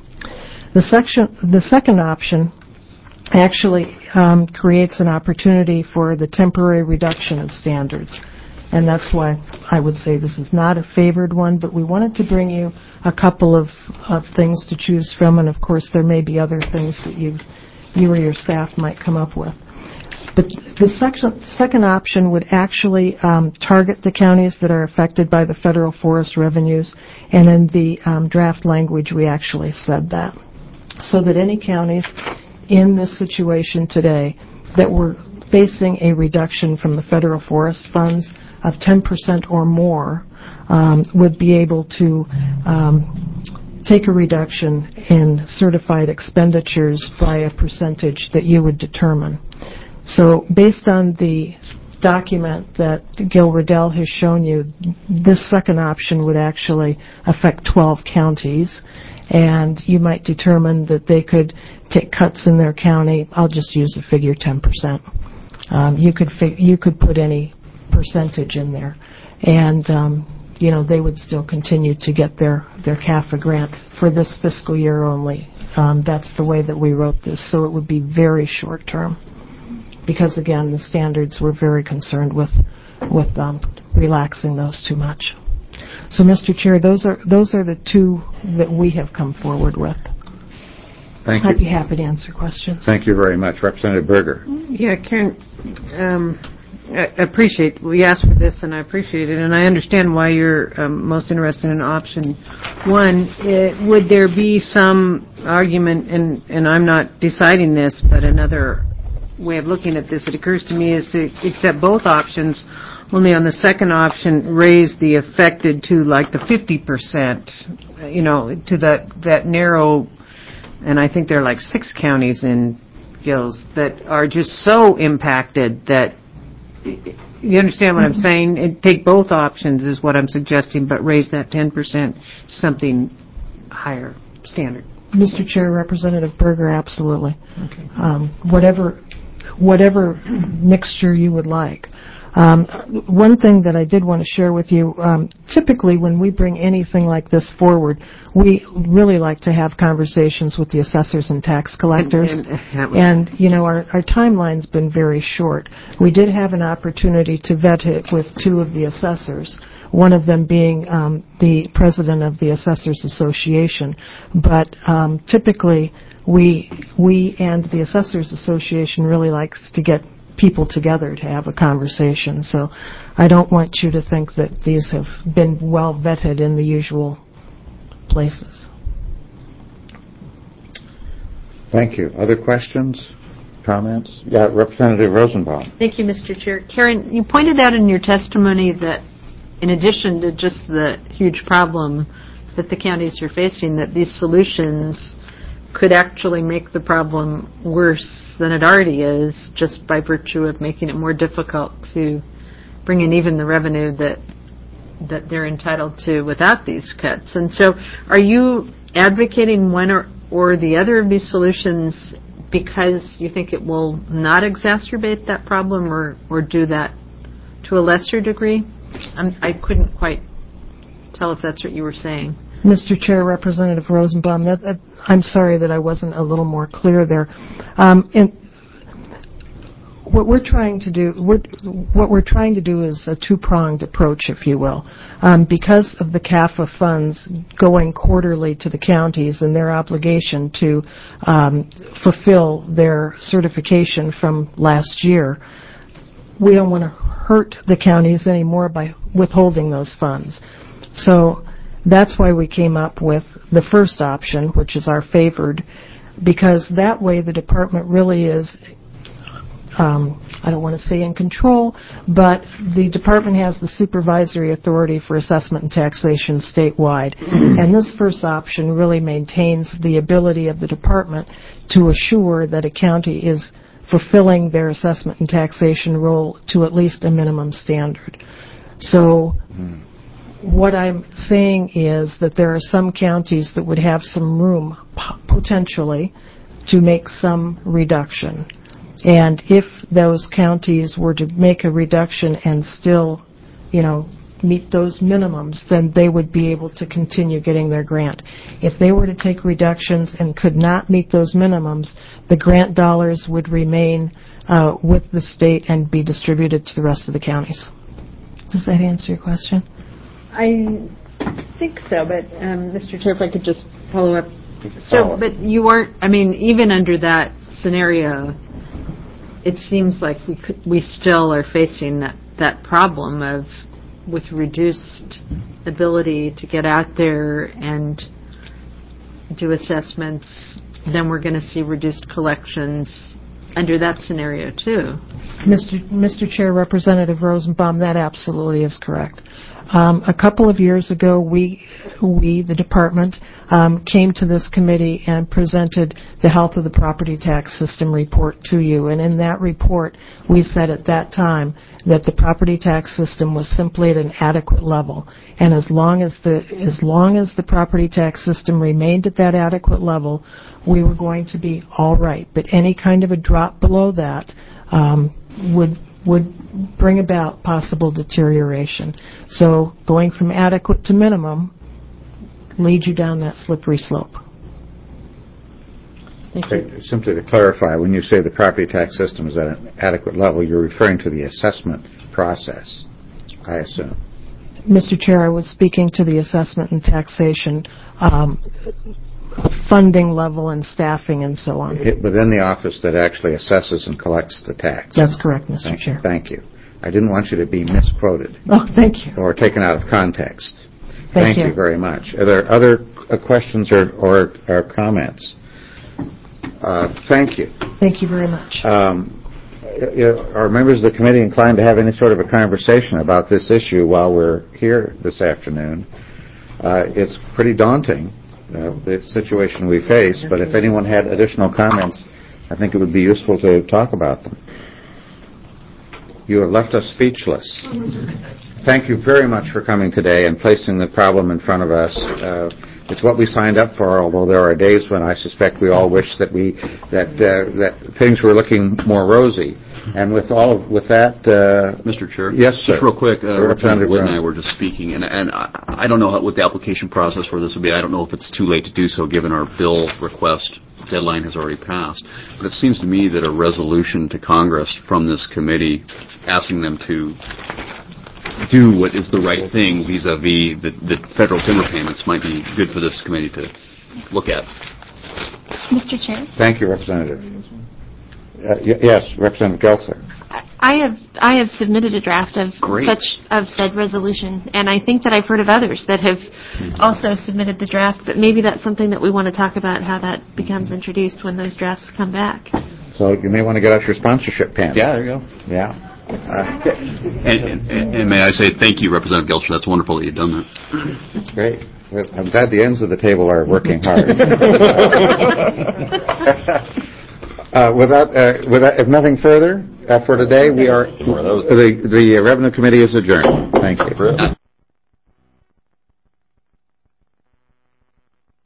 S15: The second option actually creates an opportunity for the temporary reduction of standards. And that's why I would say this is not a favored one, but we wanted to bring you a couple of things to choose from, and of course there may be other things that you or your staff might come up with. But the second option would actually target the counties that are affected by the federal forest revenues, and in the draft language we actually said that. So that any counties in this situation today that were facing a reduction from the federal forest funds of 10% or more would be able to take a reduction in certified expenditures by a percentage that you would determine. So based on the document that Gil Riddell has shown you, this second option would actually affect 12 counties, and you might determine that they could take cuts in their county. I'll just use the figure 10%. You could put any percentage in there, and they would still continue to get their CAFA grant for this fiscal year only. That's the way that we wrote this, so it would be very short term, because again the standards were very concerned with relaxing those too much. So, Mr. Chair, those are the two that we have come forward with.
S1: Thank you.
S15: I'd be happy to answer questions.
S1: Thank you very much. Representative Berger.
S13: Yeah, Karen, I appreciate, we asked for this and I appreciate it, and I understand why you're most interested in option one. Would there be some argument, and I'm not deciding this, but another way of looking at this, it occurs to me, is to accept both options, only on the second option raise the affected to like the 50%, to that narrow, and I think there are like 6 counties in Gills that are just so impacted that, you understand what I'm saying? Take both options is what I'm suggesting, but raise that 10% to something higher standard.
S15: Mr. Chair, Representative Berger, absolutely.
S13: Okay.
S15: Whatever mixture you would like. One thing that I did want to share with you, typically when we bring anything like this forward, we really like to have conversations with the assessors and tax collectors. And our timeline's been very short. We did have an opportunity to vet it with 2 of the assessors, one of them being the president of the Assessors Association. But typically, we and the Assessors Association really likes to get people together to have a conversation. So I don't want you to think that these have been well vetted in the usual places.
S1: Thank you. Other questions? Comments? Yeah, Representative Rosenbaum.
S2: Thank you, Mr. Chair. Karen, you pointed out in your testimony that in addition to just the huge problem that the counties are facing, that these solutions could actually make the problem worse than it already is, just by virtue of making it more difficult to bring in even the revenue that they're entitled to without these cuts. And so are you advocating one or the other of these solutions because you think it will not exacerbate that problem or do that to a lesser degree? I couldn't quite tell if that's what you were saying.
S15: Mr. Chair, Representative Rosenbaum, I'm sorry that I wasn't a little more clear there. What we're trying to do is a 2-pronged approach, if you will. Because of the CAFA funds going quarterly to the counties and their obligation to fulfill their certification from last year, we don't want to hurt the counties anymore by withholding those funds. So that's why we came up with the first option, which is our favored, because that way the department really is I don't want to say in control, but the department has the supervisory authority for assessment and taxation statewide. And this first option really maintains the ability of the department to assure that a county is fulfilling their assessment and taxation role to at least a minimum standard. So what I'm saying is that there are some counties that would have some room, potentially, to make some reduction. And if those counties were to make a reduction and still, meet those minimums, then they would be able to continue getting their grant. If they were to take reductions and could not meet those minimums, the grant dollars would remain with the state and be distributed to the rest of the counties. Does that answer your question?
S13: I think so, but Mr. Chair, if I could just follow up. So, but you aren't, even under that scenario, it seems like we still are facing that problem of with reduced ability to get out there and do assessments, then we're going to see reduced collections under that scenario too.
S15: Mr. Chair, Representative Rosenbaum, that absolutely is correct. A couple of years ago, we, the department, came to this committee and presented the Health of the Property Tax System report to you. And in that report, we said at that time that the property tax system was simply at an adequate level. And as long as the property tax system remained at that adequate level, we were going to be all right. But any kind of a drop below that would bring about possible deterioration. So going from adequate to minimum leads you down that slippery slope.
S1: Thank you. Simply to clarify, when you say the property tax system is at an adequate level, you're referring to the assessment process, I assume.
S15: Mr. Chair, I was speaking to the assessment and taxation funding level and staffing and so on.
S1: Within the office that actually assesses and collects the tax.
S15: That's correct, Mr. Chair.
S1: Thank you. I didn't want you to be misquoted.
S15: Oh, thank you.
S1: Or taken out of context.
S15: Thank you
S1: very much. Are there other questions or comments? Thank you.
S15: Thank you very much.
S1: Are members of the committee inclined to have any sort of a conversation about this issue while we're here this afternoon? It's pretty daunting, the situation we face, but if anyone had additional comments, I think it would be useful to talk about them. You have left us speechless. Thank you very much for coming today and placing the problem in front of us. It's what we signed up for, although there are days when I suspect we all wish that things were looking more rosy. And with that,
S19: Mr. Chair,
S1: yes, sir.
S19: Just real quick,
S1: Representative
S19: Wood and I were just speaking, and I don't know what the application process for this would be. I don't know if it's too late to do so, given our bill request deadline has already passed. But it seems to me that a resolution to Congress from this committee asking them to do what is the right thing vis-a-vis the federal timber payments might be good for this committee to look at.
S6: Mr. Chair?
S1: Thank you, Representative. Yes, Representative Gelsler.
S6: I have submitted a draft of said resolution, and I think that I've heard of others that have also submitted the draft, but maybe that's something that we want to talk about, how that becomes introduced when those drafts come back.
S1: So you may want to get out your sponsorship pen.
S19: Yeah, there you go.
S1: Yeah.
S19: And may I say thank you, Representative Gelsler. That's wonderful that you've done that.
S1: That's great. I'm glad the ends of the table are working hard. If nothing further for today, the Revenue Committee is adjourned. Thank you.